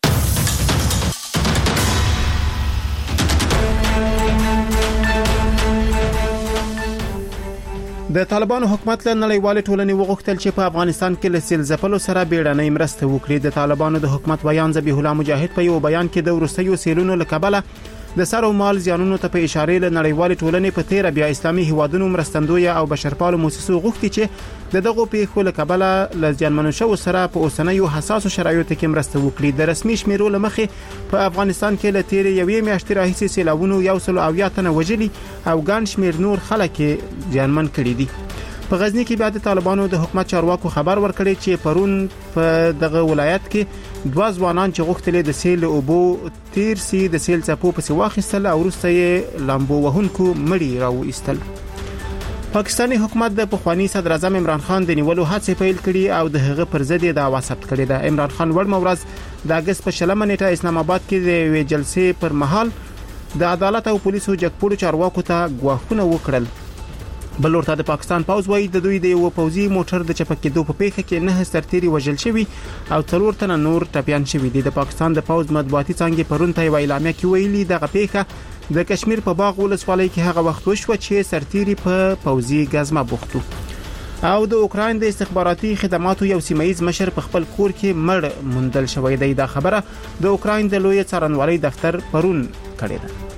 د طالبانو حکومت له نړیوال ټولنې وغوښتل چې په افغانستان کې له سیل ځپلو سره بیړنۍ مرسته وکړي. د طالبانو د حکومت بیان ذبیح الله مجاهد په یو بیان کې د وروستیو سیلونو له کبله د سر او مال زیانونو ته په اشاره له نړیوال ټولنې په تیر بیا اسلامي هیوادونو مرستندوی او بشرپالو مؤسسو غوښتي چې دغه پیښو له کبله له ځانمنو شو سره په اوسنیو حساسو شرایطو کې مرسته وکړي. د رسمي شمیرو لمخې په افغانستان کې له تیر یوې میاشتې راهیسې سیلاوونو 100 تنه وژلي او ګڼ شمیر نور خلک ځانمن کړي دي. په غزنی کې بیا د طالبانو د حکومت چارواکو خبر ورکړي چې پرون په دغه ولایت کې 2 ځوانان چې غوښتل د سیل اوبو تیر سي د سیل څپو په واخیستل او وروسته یې لامبو وهونکو مړی راوېستل. پاکستاني حکومت د پخوانی صدر اعظم عمران خان د نیولو هڅې پیل کړي او د هغه پر ضد دعوا ثبت کړې ده. عمران خان وړ مورز د اگست په 20 نیټه اسلام آباد کې د وی جلسې پر مهال د عدالت او پولیسو جګپوړو چارواکو ته ګواښونه وکړل. بل ورته د پاکستان پوز وایي د دوی د یو پوزي موټر د چپکېدو په پیښه کې 9 سرتیري وژل شوي او 4 تنه نور ټپيان شوي دي. د پاکستان د پوز مطبوعاتي څنګه پرون ته ویلامه کې ویلي دغه پیښه د کشمیر په باغ ولسوالۍ کې هغه وخت وشو چې سرتیري په پوزي غزمه بوختو. او د اوکراین د استخباراتي خدماتو یو سیمایز مشر په خپل کور کې مړ موندل شوی دی. دا خبره د اوکراین د لوی څارنوالۍ دفتر پرون کړې ده.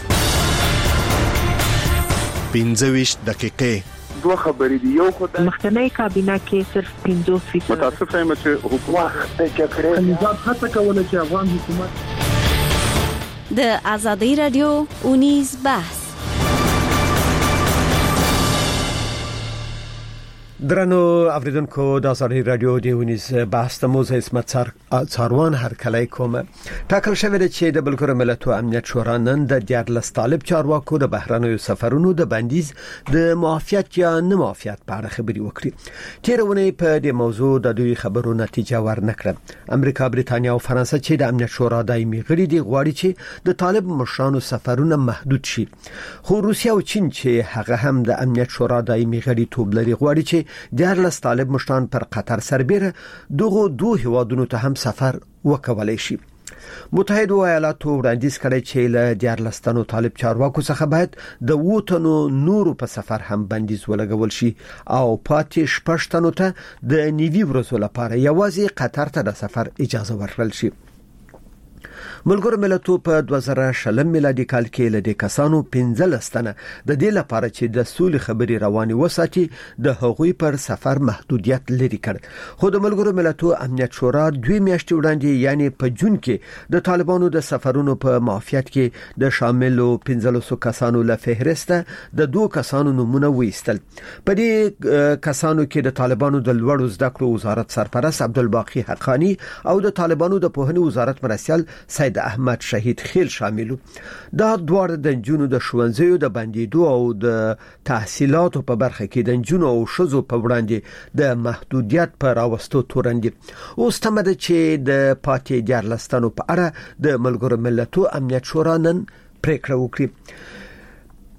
15 دقیقې دوه خبرې دي. یو خو د مخکنی کابینه کې صرف 50% متاسف یم چې حکومت د جګړې نظام هڅه کوله چې افغان حکومت د آزادۍ رادیو 19 بحث. درنو اوریدونکو د آزادۍ رادیو د 19 بحث ته موزه اسمت ساروان هر کله کوم ټاکل شوی دی چې د ملګرو ملتونو امنیت شورا نن د 14 طالب چارواکو د بهرنیو سفرونو د بندیز د معافیت یا نه معافیت په اړه خبري وکړي. تیرونه په دې موضوع د دوی خبرو نتیجه ورنکړه. امریکا، بریتانیا او فرانسه چې د امنیت شورا دایمي غړي دي غواړي چې د طالب مشرانو سفرونه محدود شي. خو روسیه او چین چې هغه هم د امنیت شورا دایمي غړي توب لري غواړي چې 14 طالب مشران پر قطر سربېره دغه دوه هیوادونو ته هم سفر وکولای شي. متحده ایالاتو وړاندیز کړی چې له 14 تنو طالب چارواکو څخه باید د 2 تنو نورو په سفر هم بندیز ولګول شي او پاتې 6 تنو ته د نیوي ورځو لپاره یوازې قطر ته د سفر اجازه ورکړل شي. ملګرو ملتونو په 2020 میلادي کال کې له کسانو 15 تنه د دې لپاره چې د سولې خبري رواني وساتي د هغوی پر سفر محدودیت لري کړ. خو د ملګرو ملتونو امنیت شورا 2 میاشتې وړاندې یعنی په جون کې د طالبانو د سفرونو په معافیت کې د شاملو 15 کسانو له فهرسته د 2 کسانو نمونه وېستل. په دې کسانو کې د طالبانو د لوړو زده کړو وزارت سرپرست عبدالباقی حقانی او د طالبانو د پوهنې وزارت مرستيال سید احمد شهید خیل شاملو. دا دوه د جنونو د شوونځیو د بندیدو او د تحصیلاتو په برخه کې د جنونو او شذو په وړاندې د محدودیت پر راوستو تورندي. اوس تمه ده چې د پاتې 14 تنو په اړه د ملګرو ملتونو امنیت شورا نن پریکړه وکړي.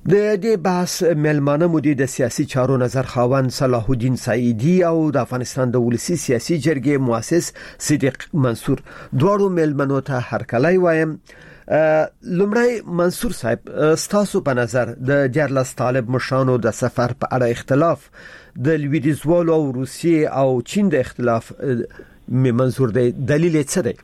د دې بحث ملمانه مدیر د سیاسي چارو نظر خاوند صلاح الدین سعیدی او د افغانستان د ولسی سیاسي جرګې مؤسس صدیق منصور دواړو ملمنو ته هرکلی وایم. لمړی منصور صاحب، ستاسو په نظر د جرلس طالب مشانو د سفر په اړه اختلاف د لویدیځوالو او روسیې او چین د اختلاف منظور دی، دلیل څه دی؟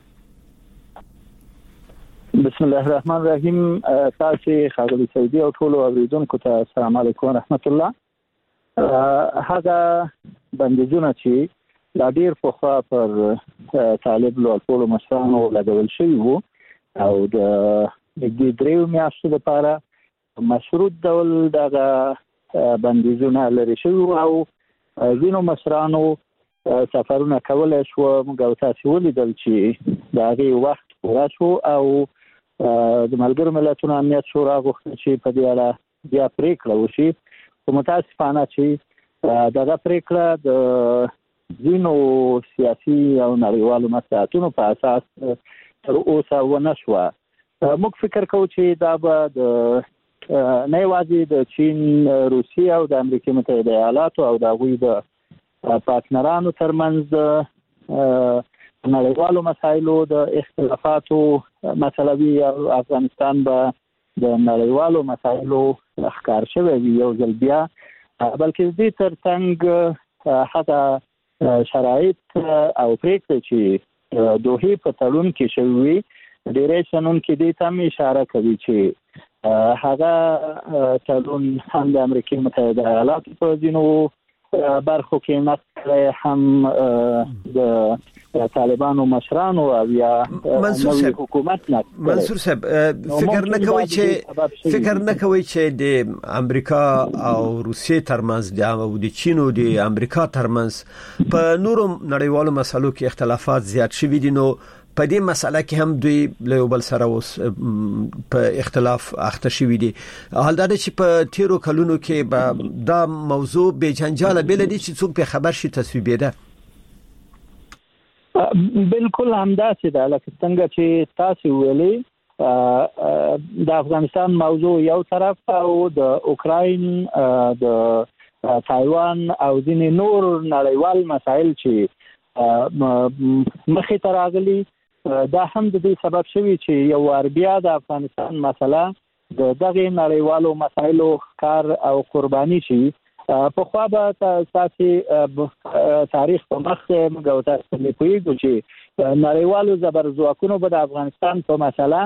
بسم الله الرحمن الرحیم. تاسو خاغلی سعیدی او ټول اوریدونکو ته السلام علیکم ورحمت الله. هغه بندیزونه چې د ډیر پخوا پر طالب لوړ مشرانو لګول شوی وو او د دریو میاشتو لپاره مشروط ډول دغه بندیزونه لري شوی او ځینو مشرانو سفرونه کولای شو. موږ تاسو ولیدل چې د هغې وخت پوره شو او د ملګرو ملتونو امنیت شورا غوښتل چې په دې اړه بیا پریکړه وشي، خو متاسفانه چې دغه پریکړه د ځینو سیاسي او نړیوالو مصلحتونو په اساس تر اوسه ونه شوه. موږ فکر کوو چې دا به د نه یوازې د چین، روسیې او د امریکا متحده ایالاتو او د هغوی د پارتنرانو ترمنځ نړیوالو مسایلو د اختلافاتو مسله وي او افغانستان به د نړیوالو مسایلو ښکار شوی وي یو ځل بیا، بلکې دې ترڅنګ هغه شرایط او پریکړې چې دوحې په تړون کې شوي وي ډېری شنونکي دې ته هم اشاره کوي چې هغه تړون هم د امریکا متحده ایالاتو په ځینو برخو کې نقل هم د طالبانو مشرانو او یا نوې حکومت نه. منصور صاحب، فکر نه کوي چې د امریکا او روسیې ترمنځ او د چین او د امریکا ترمنځ په نورو نړیوالو مسلو کې اختلافات زیات شوي دي، نو په دې مسله کې هم دوی له بل سره اوس په اختلاف اخته شوي دي. حال دا چې په تیرو کلونو کې دا موضوع به جنجاله بل دي چې څوک په خبر شي تصویبېده. بالکل همداسې ده لکه څنګه چې تاسو ویلي د افغانستان موضوع یو طرف او د اوکراین، د تایوان او ځینې نور نړیوال مسایل چې مخې ته راغلي دا هم د دې سبب شوی چې یو وار بیا د افغانستان مسله د دغه نړیوالو مسایلو ښکار او قرباني شي. په خوا به تاسو تاریخ په مخ موږ تاسو نه پوهیږو چې نړیوالو زبرځواکونو به د افغانستان په مسله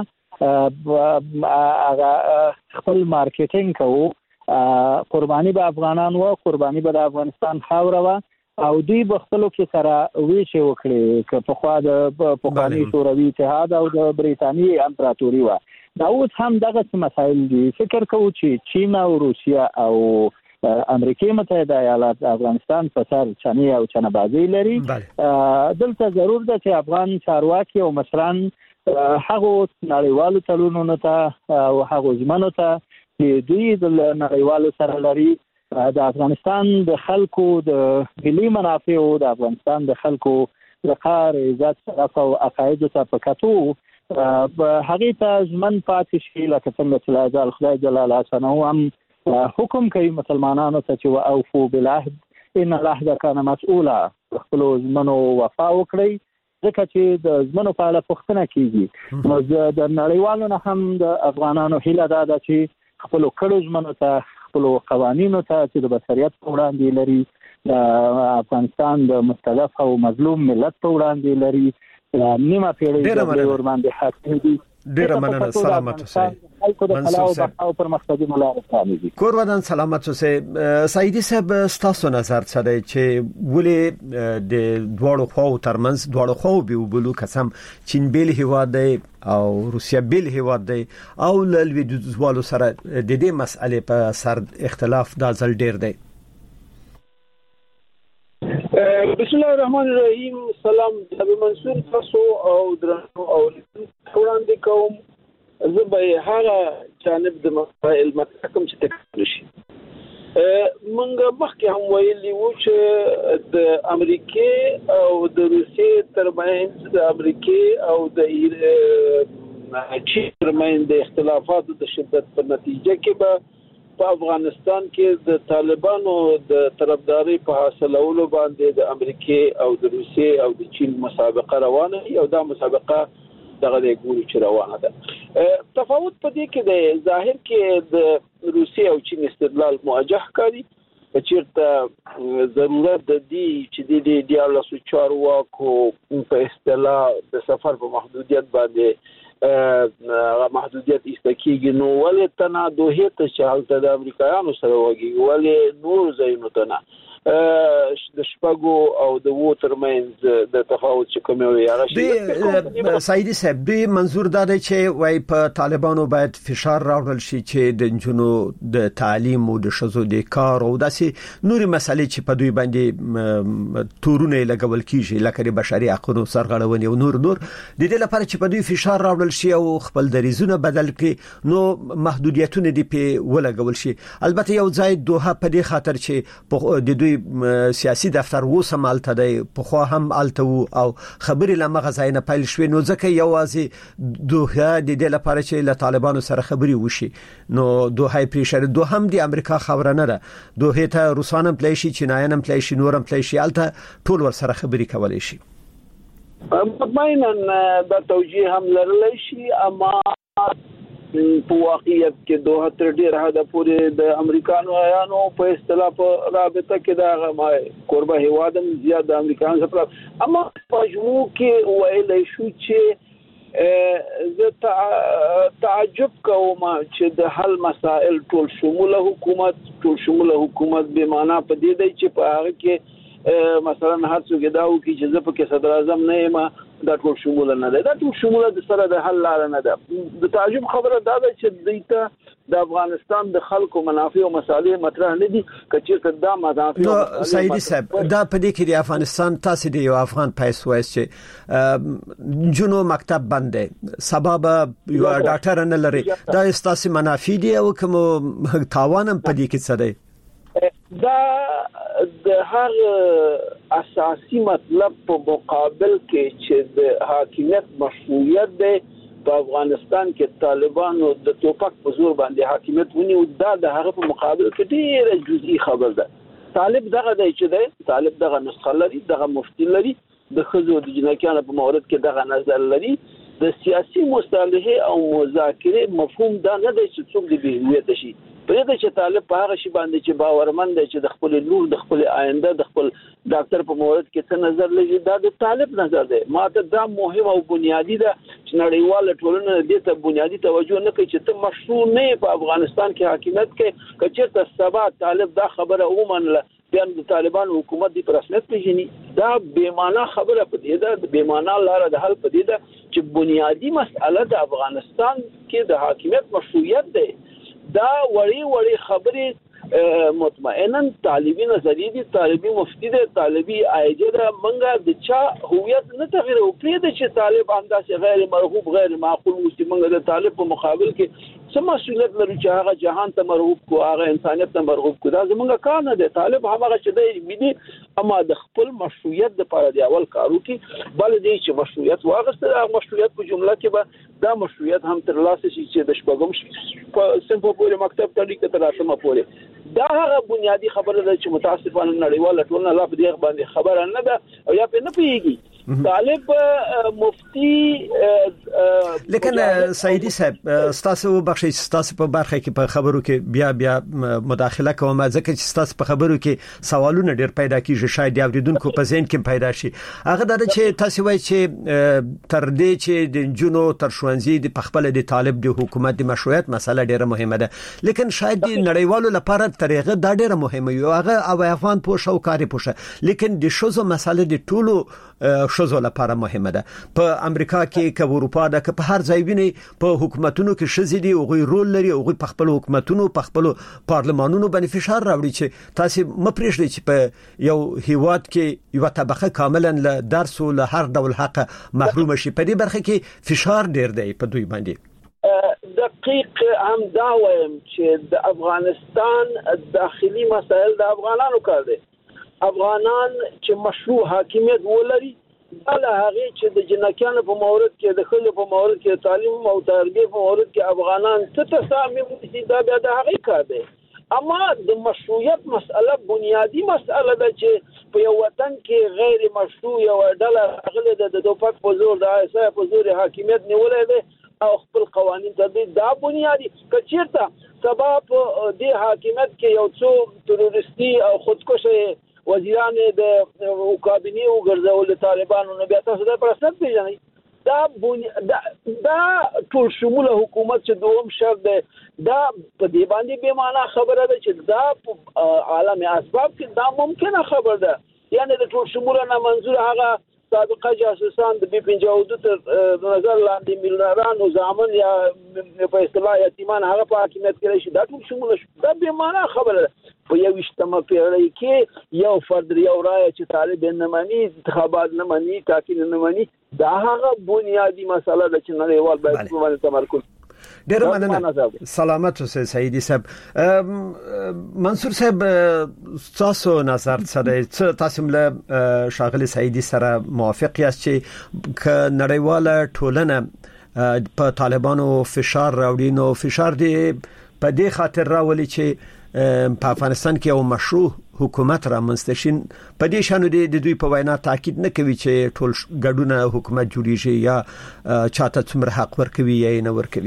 خپل مارکیټینګ کوو، قرباني به افغانان و، قرباني به د افغانستان خاوره و او دوی په خپلو کې سره ویشي وکړي که په خوا د پخواني شوروي اتحاد او د برېټانیې امپراتوري وه. دا اوس هم دغسې مسایل دي. فکر کوو چې چین او روسیه او امریکا متحده ایالات افغانستان په سر چنې او چنه‌بازي لري. دلته ضرور ده چې افغان چارواکي او مشران هغو نړیوالو تړونونو ته او هغو ژمنو ته چې دوی د نړیوالو سره لري د افغانستان د خلکو د ملي منافعو، د افغانستان د خلکو وقار، عزت، شرف او عقایدو ته په کتو هغې ته ژمن پاتې شي، لکه څنګه چې لا خدای جلاله شانه هم حکم کوي مسلمانانو ته چې واوفوا بالعهد ان العهد کان مسؤولا، خپلو ژمنو وفا وکړئ، ځکه چې د ژمنو په اړه پوښتنه کیږي. نو د نړیوالو نه هم د افغانانو هیله دا ده چې خپلو کړو ژمنو ته، خپلو قوانینو ته چې د بشریت په وړاندې لري، د افغانستان د مستضعف او مظلوم ملت په وړاندې لري، نیمه پیړۍ د ورباندې حاکم دي. ډیره مننه. سلامت اوسئ. منصور صاحب او پرمختګي ملار اسلامي کور ودان سلامت اوسئ. سعیدی صاحب، تاسو نظر څه دی چې ولې د دواړو خواو ترمنځ دواړو خواو به وبلو قسم چین بیل هیواد دی او روسیا بیل هیواد دی او لویدیځوالو سره د دې مسئلې په سر اختلاف دا ځل ډیر دی؟ بسم الله الرحمن الرحیم. سلام جناب منصور، تاسو او درنو او وړاندې کوم زه به هغه جانب د مسائل مطرح کوم چې تکرار شي. موږ مخکې هم ویلي وو چې د امریکا او د روسیې ترمنځ، د امریکا او د چین ترمنځ د اختلافاتو د شدت په نتیجه کې به په افغانستان کې د طالبانو د طرفداري په حاصلولو باندې د امریکای او د روسیې او د چین مسابقه روانه او دا مسابقه دغه د ګوري چې روانه ده. تفاوت په دې کې د ظاهر کې د روسیې او چین استدلال موجه کوي چې چیرته ضرورت د دې چې د دیالسو چارواکو په اصطلاح د سفر په محدودیت باندې محدودیت استکیږي نو ولې تنا دوه ته شالته د امریکایانو سره وږي ولې نور ځایونو ته د شپږو او د وو ترمنځ د تفاوت چې کوم وي هغه سایدي صاحب دوی منظور دا دی چې وای په طالبانو باید فشار راوړل شي چې د جنونو د تعلیم او د شذو د کار او داسې نوري مسلې چې په دوی باندې تورونه لګول کیږي لکه د بشري حقوقو سرغړونې او نور د دې لپاره چې په دوی فشار راوړل شي او خپل دریزونه بدل کړي نو محدودیتونه دی په ولګول شي. البته یو ځای دوه په دې خاطر چې د دوی سیاسي دفتر وسمالته دی په خو هم الته او خبرې لمغه ځای نه پیل شوې نو ځکه یوازې دوه د دې لپاره چې له طالبانو سره خبري وشي نو دوه پریشر دوه هم د امریکا خبره نه ده دوه ته روسانم پلی شي چینایانم پلی شي نورم پلی شي الته ټول ور سره خبري کولای شي. مطمئنا دا توجیه هم لرلی شي اما په واقعیت کې دوه تر ډیر حد پورې د امریکانو ایانو په اصطلاح په رابطه کې دا قربه هوادم زیات د امریکایانو سره اما مجموع کې ویل شو چې زه تعجب کوم چې د حل مسائل ټول شموله حکومت به معنا په دې دی چې په هغه کې مثلا هر څوک دا و چې زه په کې صدر اعظم نه یم دا ټول شموله نه ده دا ټول شموله د سره د حل لار نه ده. د تعجب خبره دا ده چې دیته د افغانستان د خلکو منافع او مصالح مطرح نه دي کچې دا منافع سایدي صاحب دا په دې کې د افغانستان تاسو د یو افغان پیسې وایي چې جنو مکتب باندې سبب یو ډاکټر نه لري دا استاسي منافع دي او کوم تاوانم په دې کې څه دی دا د هر اساسي مطلب په مقابل کې چې د حاکمیت مشروعیت دی په افغانستان کې طالبانو د توپک په زور باندې حاکمیت ونیو دا د هغه په مقابل کې ډیره جزئی خبر ده. طالب دغه دی چې دی طالب دغه نسخه لري دغه مفتي لري د خزو د جنکیانو په مورد کې دغه نظر لري د سیاسي مصالحه او مذاکره مفهوم دا نه دی چې څوک د بیهویت شي پرې چې طالب په هغه شی باندې چې باورمند دی چې د خپل لور د خپل آینده د خپل ډاکټر په مورد کې څه نظر لري دا د طالب نظر دی ماته دا مهم او بنیادی ده چې نړیواله ټولنه دې ته بنیادی توجه نه کوي چې ته مشروع نه په افغانستان کې حاکمیت کې کچېرته سبا طالب دا خبره ومنله بیان د طالبان حکومت دی پر رسمیت پیژني دا بې معنا خبره پدې ده بې معنا لار د حل پدې ده چې بنیادی مسأله د افغانستان کې د حاکمیت مشروعیت ده دا وړي خبرې مطمئنا طالبي نظریه دي طالبي مفتي دي طالبي ایجه ده منګه د چا هویت نه تغیر او پرې د چې طالب انداسه غیر مرغوب غیر معقول وستي منګه د طالب په مقابل کې سم مسؤلیت لري چې هغه جهان ته مرغوب کو هغه انسانیت ته مرغوب کو دا زمونږ کار نه دی طالب هغه چې دی ملي اما د خپل مشروعیت لپاره دی اول کارو کې بل دی چې مشروعیت واغسته د مشروعیت په جمله کې به دا مشروعیت هم تر لاسه شي چې د شپږم سمپو پورې مکتب ته لیکه تر راشمه پورې دا هغه بنیادی خبره ده چې متاسفانه نړیواله ټولنه لا په دې باندې خبره نه ده او یا په نه پیږي طالب مفتی لیکن سایدي صاحب ستاسو بخشي ستاسو په برخه کې په خبرو کې بیا مداخله کوم ځکه چې ستاسو په خبرو کې سوالونه ډېر پیدا کیږي شاید اوریدونکو په ذهن کې پیدا شي هغه دا چې تاسو وایي چې تر دې چې د جنونو تر شوانزي د پخپل د طالب د حکومت د مشروعیت مسله ډېره مهمه ده لیکن شاید د نړیوالو لپاره طریقه دا ډېره مهمه یو هغه او افغان پوښ او کاری پوښ لیکن د شوزو مسله د ټولو شوزو لپاره مهمه ده په امریکا کې که اروپا ده که په هر ځای ویني په حکومتونو کې شزي دي او غوي رول لري او غوي په خپل حکومتونو په خپل پارلمانونو باندې فشار راوړي چې تاسو مپریږدي چې په یو هیواد کې یو طبقه کاملا له درس او له هر ډول حق محروم شي په دې برخه کې فشار ډیر دی په دوی باندې دقیق هم دا وایم چې د افغانستان داخلي مسائل د افغانانو کار دي افغانان چې مشروع حاکمیت ولري بل هغه چې د جنکیانو په مورد کې د خلکو په مورد کې تعلیم او تربیه په مورد کې افغانان څه تسامي دي دا د هغه کار دی اما د مشروعیت مسأله بنیادی مسأله ده چې په یو وطن کې غیر مشروع یو ډله غلې د دوپک په زور د ایسا په زور حاکمیت نیولې ده او خپل قوانين تدبیر دا بنیادی کچیرته سبب د حاکمیت کې یو څو تروریستي او خودکشه وزیران د کابینه وګرځول طالبانو نه بیا تاسو د پرسد پیژنئ دا ټول شموله حکومت چې دوم شرط ده دا په دی باندې به معنا خبره ده چې دا عالم اسباب کې دا ممکنه خبره ده یعنی د ټول شموله نه منظور هغه سابقه جاسوسان د 52 تر نظر لاندې میلیونرانو زامن یا په اصطلاح یتیمان هغه په حکومت کې راشي دا ټول شموله دا به معنا خبره ده په یو شتمه پیړۍ کې یو فرد یو رائے چې طالب نه مانی انتخابات نه مانی تاکید نه مانی دا هغه بنیادی مسله ده چې نړیوال باید په باندې تمرکز ډیر مننه سلامت اوسئ سعیدی صاحب منصور صاحب تاسو نظر څه تاسو له شاغلی سعیدی سره موافق یاست چې ک نړیواله ټولنه په طالبانو فشار راوړي نو فشار دی په دې خاطر راولي چې په افغانستان کې یو مشروع حکومت را منستشین په دې شانو د دوی په وینا تاکید نه کوي چې ټول ګډونه حکومت جوړیږي یا چاته څومره حق ورکوي یا نه ورکوي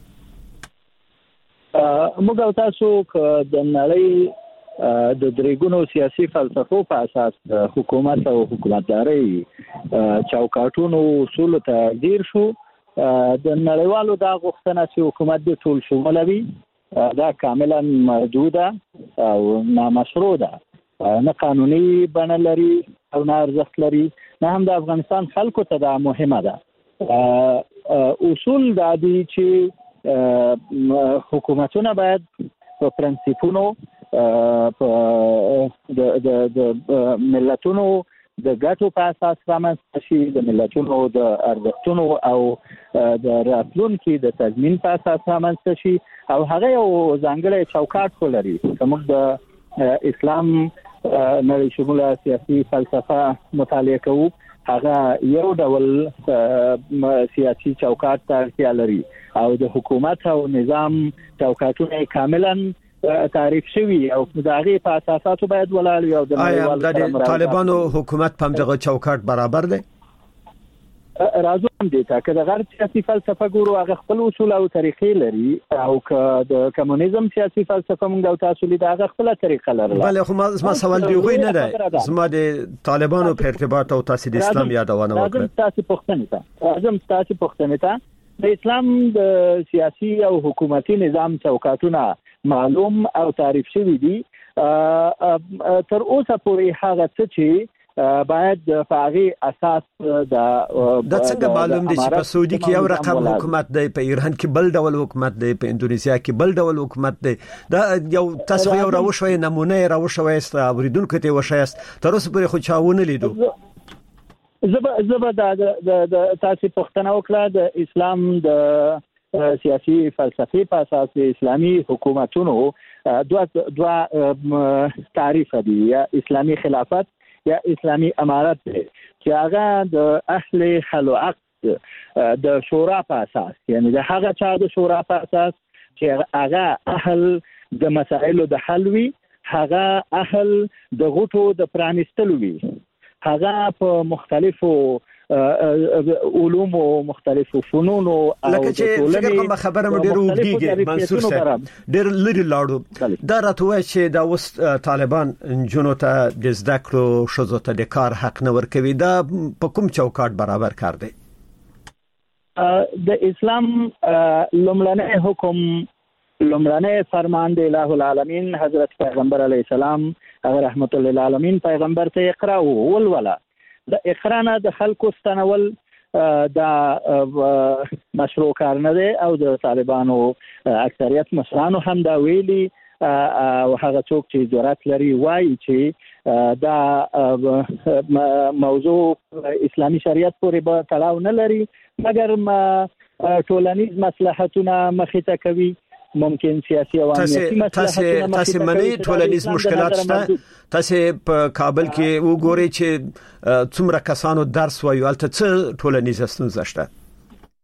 موږ تاسو د نړۍ د درېګونو سیاسي فلسفو په اساس د حکومت او حکومتداري چوکاټونو اصول ته ډیر شو د نړیوالو دا غوښتنه چې حکومت د ټول شمولوي دا کاملا محدوده او نامشروع ده نه قانوني بڼه لري او نه ارزښت لري نه هم د افغانستان خلکو ته دا مهمه ده اصول د دې چې حکومتونه باید په پرنسپونو د ملتونو د ګټو په اساس رامنځته شي د ملتونو د ارزښتونو او د راتلونکي د تضمین په اساس رامنځته شي او هغه یو ځانګړی چوکاټ ولري کوم د اسلام نړۍ شموله سیاسي فلسفه مطالعه کوو هغه یو ډول سیاسي چوکاټ ته اړتیا لري او د حکومت او نظام چوکاټونه کاملا تعریف شوی او دغه په اساساتو باید ولاړ یو د طالبانو حکومت په دغه چوکاټ برابر دی راځم دي تا که د غرب سیاسي فلسفه ګورو هغه خپل اصول او طریقې لري او که د کمونیزم سیاسي فلسفه موږ او تاسو لید هغه خپل طریقه لري بل خو ما سوال دی غوي نه ده زما د طالبانو په ارتباط او تاسو د اسلام یادونه وکړه راځم تاسو پوښتنه ته د اسلام د سیاسي او حکومتي نظام چوکاټونه معلوم او تعریف شوی دي تر اوسه پورې هغه څه چې باید د فقهي اساس د څنګه معلوم دي چې په سعودي کې یو رقم حکومت دی په ایران کې بل ډول حکومت دی په انډونیسیا کې بل ډول حکومت دی دا یو تاسو یو راوښوي نمونه راوښوي است اوریدونکو ته وشایست تر اوسه پورې خو چاونه لیدو زبر د تاسو پښتنه وکړه د اسلام د سیاسي فلسفي په اساس اسلامي حکومتونو دوا تعریف دي یا اسلامي خلافت یا اسلامي امارت دي چې هغه د اهل حل او عقد د شورا په اساس یعنی د هغه چا د شورا په اساس چې هغه اهل د مسائلو د حل وي هغه اهل د غوټو د پرانستلو وي هغه په مختلفو علوم او مختلفو فنون او لکه چې فکر کوم خبره مې ډېر وګړي منصور صاحب ډېر لري لاړو دا راته چې دا اوس طالبان جنو ته د زده کړو شوزو ته د کار حق نه ورکوي دا په کوم چوکاټ برابر کار دی د اسلام لومړنی حکم لومړنی فرمان دی الہ العالمین حضرت پیغمبر علیه السلام رحمت الله للعالمین پیغمبر ته اقرا ولولا د اقرا نه د خلکو ستنول د مشروع کار نه دی او د طالبانو اکثریت مشرانو هم دا ویلي او هغه څوک چې جرأت لري وایي چې دا موضوع اسلامي شریعت پورې به تړاو نه لري مګر ټولنیز مصلحتونه مخې ته کوي ممکن سیاسي عوامي مصلحتونه تاسو منی ټولنیز مشکلات شته تاسو په کابل کې وګورئ چې څومره کسانو درس وایي البته څه ټولنیز ستونزې شته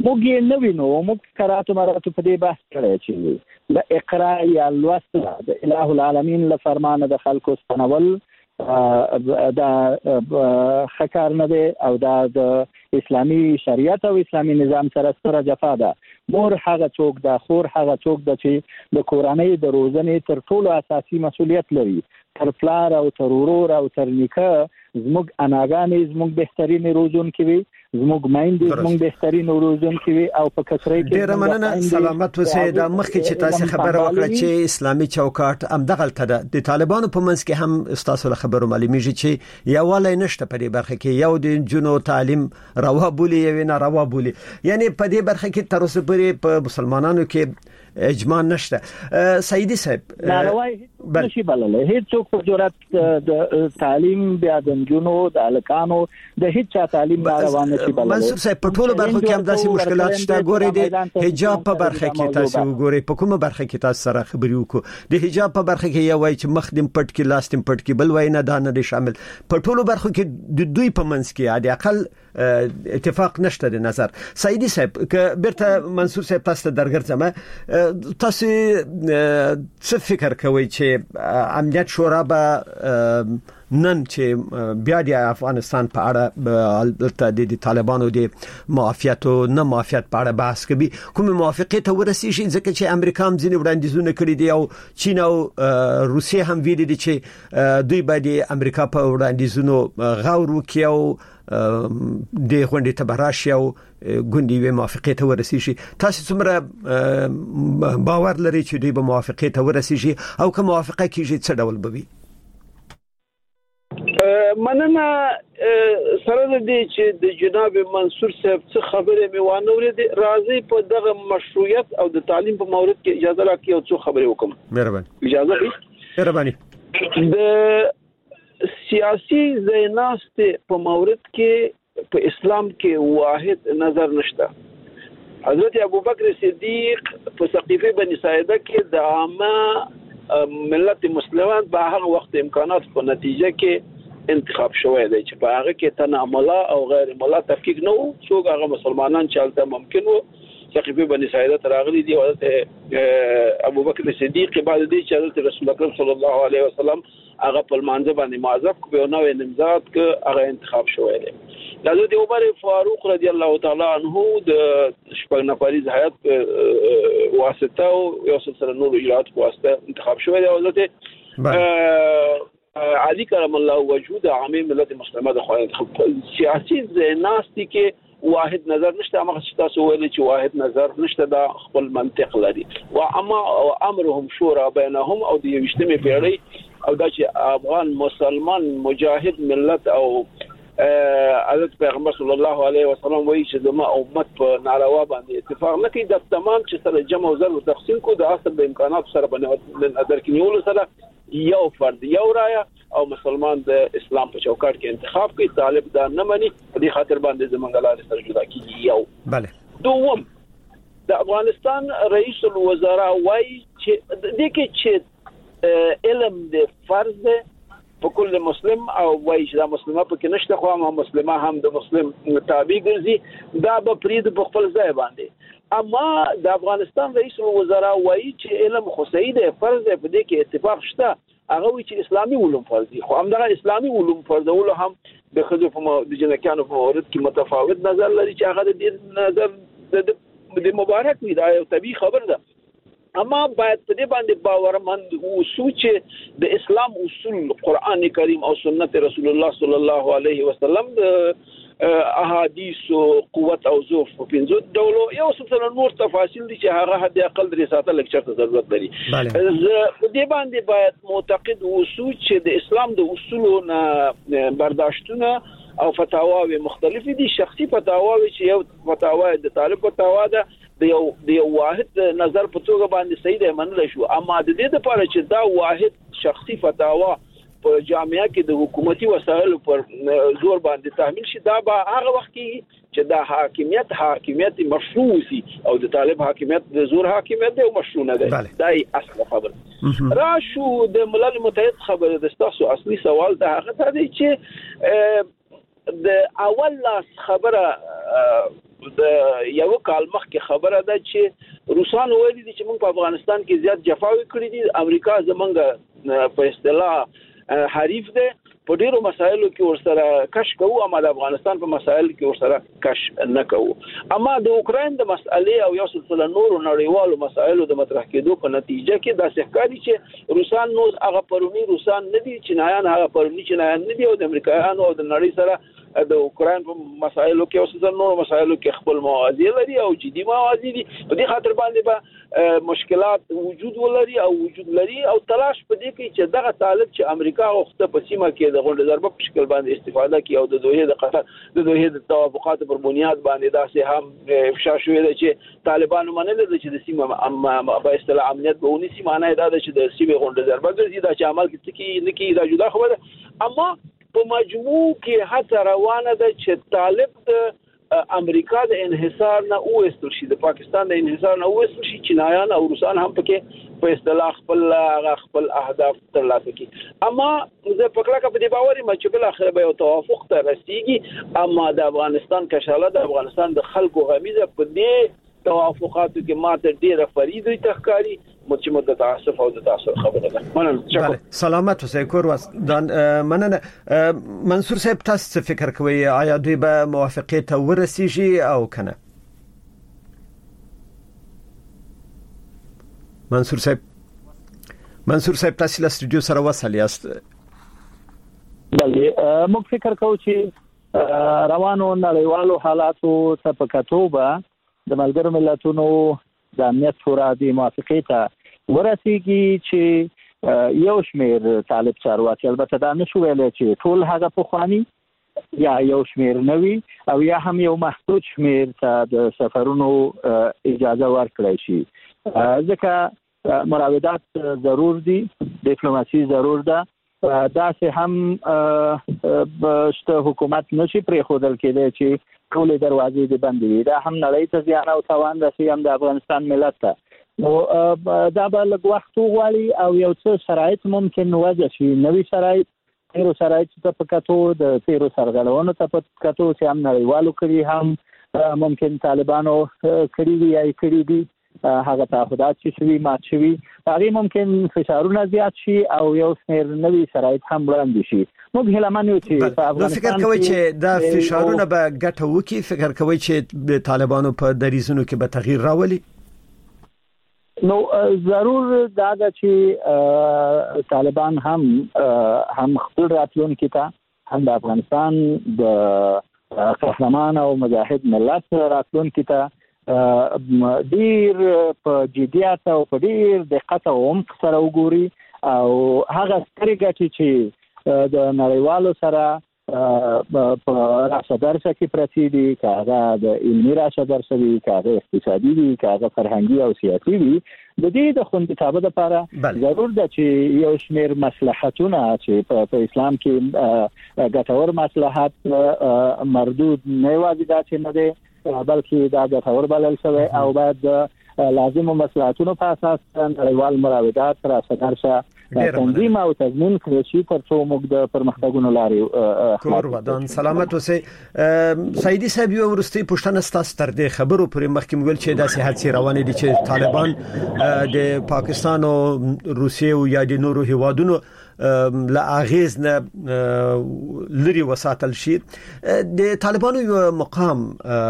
موږ یې نه وینو. موږ قرات مراتب په دې بحث کړی چې د اقرا یا لوست د الٰه العالمین له فرمانه د خلکو ستنول دا خکار نه دی او دا د اسلامي شریعت او اسلامي نظام سره سره جفا ده. مور هغه څوک ده، خور هغه څوک ده چې د کورنۍ د روزنې تر ټولو اساسي مسؤلیت لري. تر پلار او تر ورور او تر نیکه زموږ اناګانې زموږ بهترین روزونکي وي، زموږ مایندې زموږ بهترین روزونکي وي او په کثرت کې ډیر مننه. سلامت اوسئ. د مخکې چې تاسو خبره وکړه چې اسلامي چوکاټ هم دغلته ده، د طالبانو په منځ کې هم تاسو له خبرو معلومیږي چې یووالی نشته په دې برخه کې، یو د جنو تعلیم روا بولی یو نه روا بولی، یعنی په دې برخه کې تر اوسه پورې په مسلمانانو کې اجماع نشته. سیدی صاحب ناروای نشي بللای، هیڅ څوک په جرأت د تعلیم بیا د جنو د الکانو د هیڅ چا تعلیم ناروا نشي بللای. منصور صاحب په ټولو برخو کې هم داسې مشکلات شته. ګورئ د حجاب په برخه کې تاسو وګورئ په کومه برخه کې تاسو سره خبرې وکړو. د حجاب په برخه کې یو وایي چې مخدم پټ کې لاستم پټ کې، بل وایي نه دا نه شامل. په ټولو برخو کې د دوی په منځ کې عادي اقل اتفاق نشته د نظر. سیدی صاحب که بیرته منصور صاحب تاسو ته درګرځم، تاسو څه فکر کوئ چې امنیت شورا به نن چې بیا د افغانستان په اړه د طالبانو د معافیت او نه معافیت په اړه بحث کوي، کوم موافقه ته ورسیږي؟ ځکه چې امریکا هم ځینې وړاندیزونه کړي دي او چین او روسیه هم ویلي دي چې دوی به د امریکا په وړاندیزونو غور وکړي او د غونډې ته براشي او ګوندې وي موافقه ته ورسیږي. تاسو څومره باور لري چې دوی به موافقه ته ورسیږي او که موافقه کیږي څه ډول به وي؟ مننه. سره د دې چې د جناب منصور صاحب څه خبره مې وانه ورېده، راځي په دغه مشروعیت او د تعلیم په مورد کې اجازه راکړئ او څه خبره وکم. مهرباني. اجازه دې؟ مهرباني. د سیاسي زیناست په مورد کې په اسلام کې واحد نظر نشته. حضرت ابوبکر صدیق په سقيفه بني ساعده کې د عامه ملت مسلمان په هغه وخت امکانات په نتیجه کې انتخاب شوی دی چې په هغه کې تنه ملا او غیر ملا تفکیک نه وو، څوک هغه مسلمانان چالته ممکن وو. سقيفه بني ساعده تراغلي دي حضرت ابوبکر صدیق بعد دې چې حضرت رسول الله صلی الله علیه وسلم هغه په منځ باندې معذب کو نو نمزاد ک هغه انتخاب شوی دی. حضرت عمر فاروق رضی الله تعالی عنہ د شپږ نفري هيئت واسطه او یو سلسله نور اجرات واسطه انتخاب شوی دی. حضرت علی کرم الله وجود عام ملت مسلمه د خوان سیاسي زیناستی کې واحد نظر نشته. هغه چې تاسو ویل چې واحد نظر نشته دا خپل منطق لري. و اما امرهم شورا بینهم او د 20مې پیړۍ او دا چې افغان مسلمان مجاهد ملت او حضرت پیغمبر صلی الله علیه وسلم وایي چې د امت په ناروا باندې اتفاق نه کوي، د تمام چې سره جمع او ضرب تقسیم کو د اصل د امکانات سره باندې نظر کې نیول سره یو فرد یو رايه او مسلمان د اسلام په چوکاټ کې انتخاب کوي. طالب دا نه مني، په دې خاطر باندې زمونږ لارې سره جدا کیږي. یو بله. دوم د افغانستان رئیس الوزرا وایي چې د کې چې علم د فرض په کل مسلم او وایي چې دا مسلمه په کې نشته، خو هم مسلمه هم د مسلم تابع ګرځي، دا به پرید په خپل ځای باندې. اما د افغانستان رئیس الوزرا وایي چې علم خصوصي د فرض په دې کې اتفاق شته. هغه وایي چې اسلامي علوم فرض دي، خو همدغه اسلامي علوم فرضول هم د خځو په د جنکانو په مورد کې متفاوت نظر لري چې هغه د دې نظر د مبارک وي. دا یو طبيعي خبر ده. اما باید په دې باندې باورمند اوسو چې د اسلام اصول قران کریم او سنت رسول الله صلی الله علیه وسلم د احادیث او قوت او ضعف په پنځو ډولو یو څه نور تفاصیل دي چې هغه حد اقل درې ساعته لیکچر ته ضرورت لري. په دې باندې باید معتقد اوسو چې د اسلام د اصولو نه برداشتونه او فتاواوی مختلف دي. شخصي فتاواوی چې یو فتاوا د طالب فتاوا ده د یو واحد نظر په توګه باندې صحیح ده منل شو، اما د دې لپاره چې دا واحد شخصي فتاوا په جامعه کې د حکومتي وسایلو پر زور باندې تحمیل شي، دا به هغه وخت کې چې دا حاکمیت مشروع سي او د طالب حاکمیت د زور حاکمیت دی او مشروع نه دی. دا اصل خبره. راشو د ملل متحد خبره د تاسو اصلي سوال ته هغه دی چې د اول لاس خبره د یو کال مخکې خبره ده چې روسان وایي چې موږ په افغانستان کې زیات جفاوي کړې دي، امریکا زمونږ په اصطلاح حریف ده، په ډیرو مسایلو کې ورسره کش کوو، اما د افغانستان په مسایلو کې ورسره کش نه کوو. اما د اوکراین د مسئلې او یو سلسله نورو نړیوالو مسایلو د مطرح کېدو په نتیجه کې دا ښکاري چې روسان نو هغه پرونی روسان نه دي، چینایان هغه پرونی چینایان نه دي، او د امریکایانو او د نړۍ سره د اوکراین په مسایلو کې او سلسله نورو مسایلو کې خپل موازی لري او جدي موازی دي. په دې خاطر باندې به مشکلات وجود ولري او وجود لري او تلاش په دې کې چې دغه طالب چې امریکا وخته په سیمه کې د غونډه ضربه په شکل باندې استفاده کوي او د دوی د قطر د دوی د توافقات پر بنیاد باندې داسې هم افشا شوې ده چې طالبانو منل چې د سیمه په اصطلاح امنیت به ونی سیمه نه ده چې د سیمه غونډه ضربه ګرځي دا چې عمل کې نه کې دا جدا خبره. اما په مجموع کې هڅه روانه ده چې طالب د امریکا د انحصار نه اوستل شي، د پاکستان د انحصار نه اوستل شي، چینایان او روسان هم پکې په اصطلاح خپل اهداف ترلاسه کړي. اما زه په کله کې په دې باور یم چې بل اخر به یو توافق ته رسیږي، اما د افغانستان کشاله د افغانستان د خلکو غمیزه په دې توافقاتو کې ماته ډیره فریدوي تخکاری چې مدت تعصف او د تاثیر خبره ده. مننه. سلامت اوسئ کور واسدان. مننه. منصور صاحب تاسو څه فکر کوئ، آیا دوی به موافقه ته ورسیږي او کنه؟ منصور صاحب تاسو له استودیو سره وصل یاست؟ بله موږ فکر کوو چې روانو نړیوالو حالاتو ته په کتو به د ملګرو ملتونو د امنیت شورا د موافقه ته ورسیږي چې یو شمیر طالب چارواکي البته دا نشو ویلای چې ټول هغه پخوانی یا یو شمیر نوي او یا هم یو محدود شمیر ته د سفرونو اجازه ورکړي شي، ځکه مراودات ضرور دي، ډیپلوماسي ضرور ده. دا سه هم بشته حکومت نشي پرې خودل کېدای چې ټول دروازې دې بندې وي، دا هم نړۍ ته زیان او تاوان رسي، هم د افغانستان ملت ته. نو دا به لږ وخت وغواړي او یو څه شرایط ممکن وضع شي، نوي شرایط، تیرو شرایط ته په کتو د تیرو سرغړونو ته په کتو چې هم نړیوالو کړي، هم ممکن طالبانو کړي وي یا کړي دي، هغه تعهدات چې شوي مات شوي، هغه ممکن فشارونه زیات شي او یو شمېر نوي شرایط هم وړاندې شي. موږ هیله منو چې په افغانستان فکر کوي چې دا فشارونه به ګټه وکړي، فکر کوي چې د طالبانو په دریزونو کې به تغییر راولي؟ نو ضرور دا ده چې طالبان هم خپل راتلونکي ته، هم د افغانستان د قهرمان او مجاهد ملت راتلونکي ته ډیر په جديت او په ډیر دقت او عمق سره وګوري او هغه سترګې ګټي چې د نړیوالو سره په راشدارسه کې پرتی دي، کاغه د علمي راشدارسه دي، کاغه اقتصادي دي، کاغه فرهنګي او سیاسي دي. د دې د خوندیتابه لپاره ضرور ده چې یو شمېر مصلحتونه چې په اسلام کې ګټور مصلحت مردود نه یوازې دا چې نه دي بلکې دا د ثور بلل شوی او بعد لازم مصلحتونو په اساس نړیوال مراودات را سره تنظیم او تضمین کړی شي ترڅو موږ د پرمختګونو لارې کور ودان. سلامت اوسئ. سعیدی صاحب یو ورستي پښتنه ستاسو تر دې خبرو پرې مخکې ویل چې دا سیاست روانه دي چې طالبان د پاکستان او روسیې او یا د نورو هیوادونو لا اغیز نه لري وساتل شي. د طالبانو یو مقام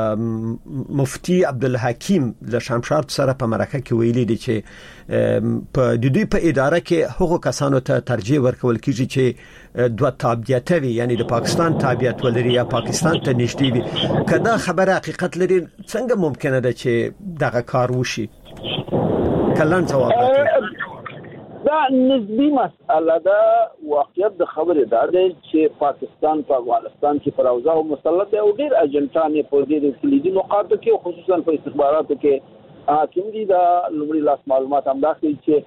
مفتی عبدالحکیم د شمشاد سره په مرکه کې ویلي دي چې په د دوی په اداره کې هغو کسانو ته ترجیح ورکول کیږي چې دوه تابعیت وي، یعنی د پاکستان تابعیت ولري یا پاکستان ته نږدې وي. کدا خبره حقیقت لري څنګه ممکنه ده چې دغه کار وشي؟ کلان جواب راکړئ. دا نسبی مسئله ده. واقعیت د خبره ده چې پاکستان په افغانستان کې پر اوضاع مسلط دی او ډیر اجنټان په دې کلیدي نقاطو کې خصوصا په استخباراتو کې حاکم دي. دا لومړی لاس معلومات هم دا کوي چې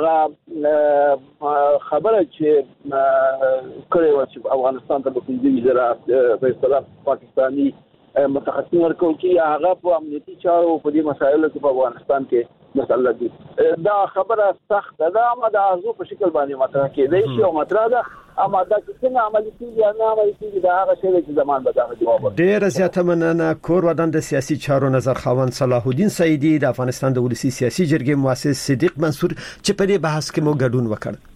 هغه خبره چې کړي و چې افغانستان ته د 15,000 په اصطلاح پاکستانی متخصصین ورکول چې هغه په امنیتي چارو په دې مسایلو کې په افغانستان کې مسله دي دا خبره سخته ده اما د ارزو په شکل باندې مطرح کېدای شي او مطرح ده اما دا څنګه عملي کیږي یا نه عملي کیږي دا هغه شی چې زمان به دا جواب ورکړي. ډېر زیاته مننه. کور ودان د سیاسي چارو نظر خاوند صلاح الدین سعیدی د افغانستان د ولسی سیاسي جرګې مؤسس صدیق منصور چې په دې بحث کې مو ګډون وکړ.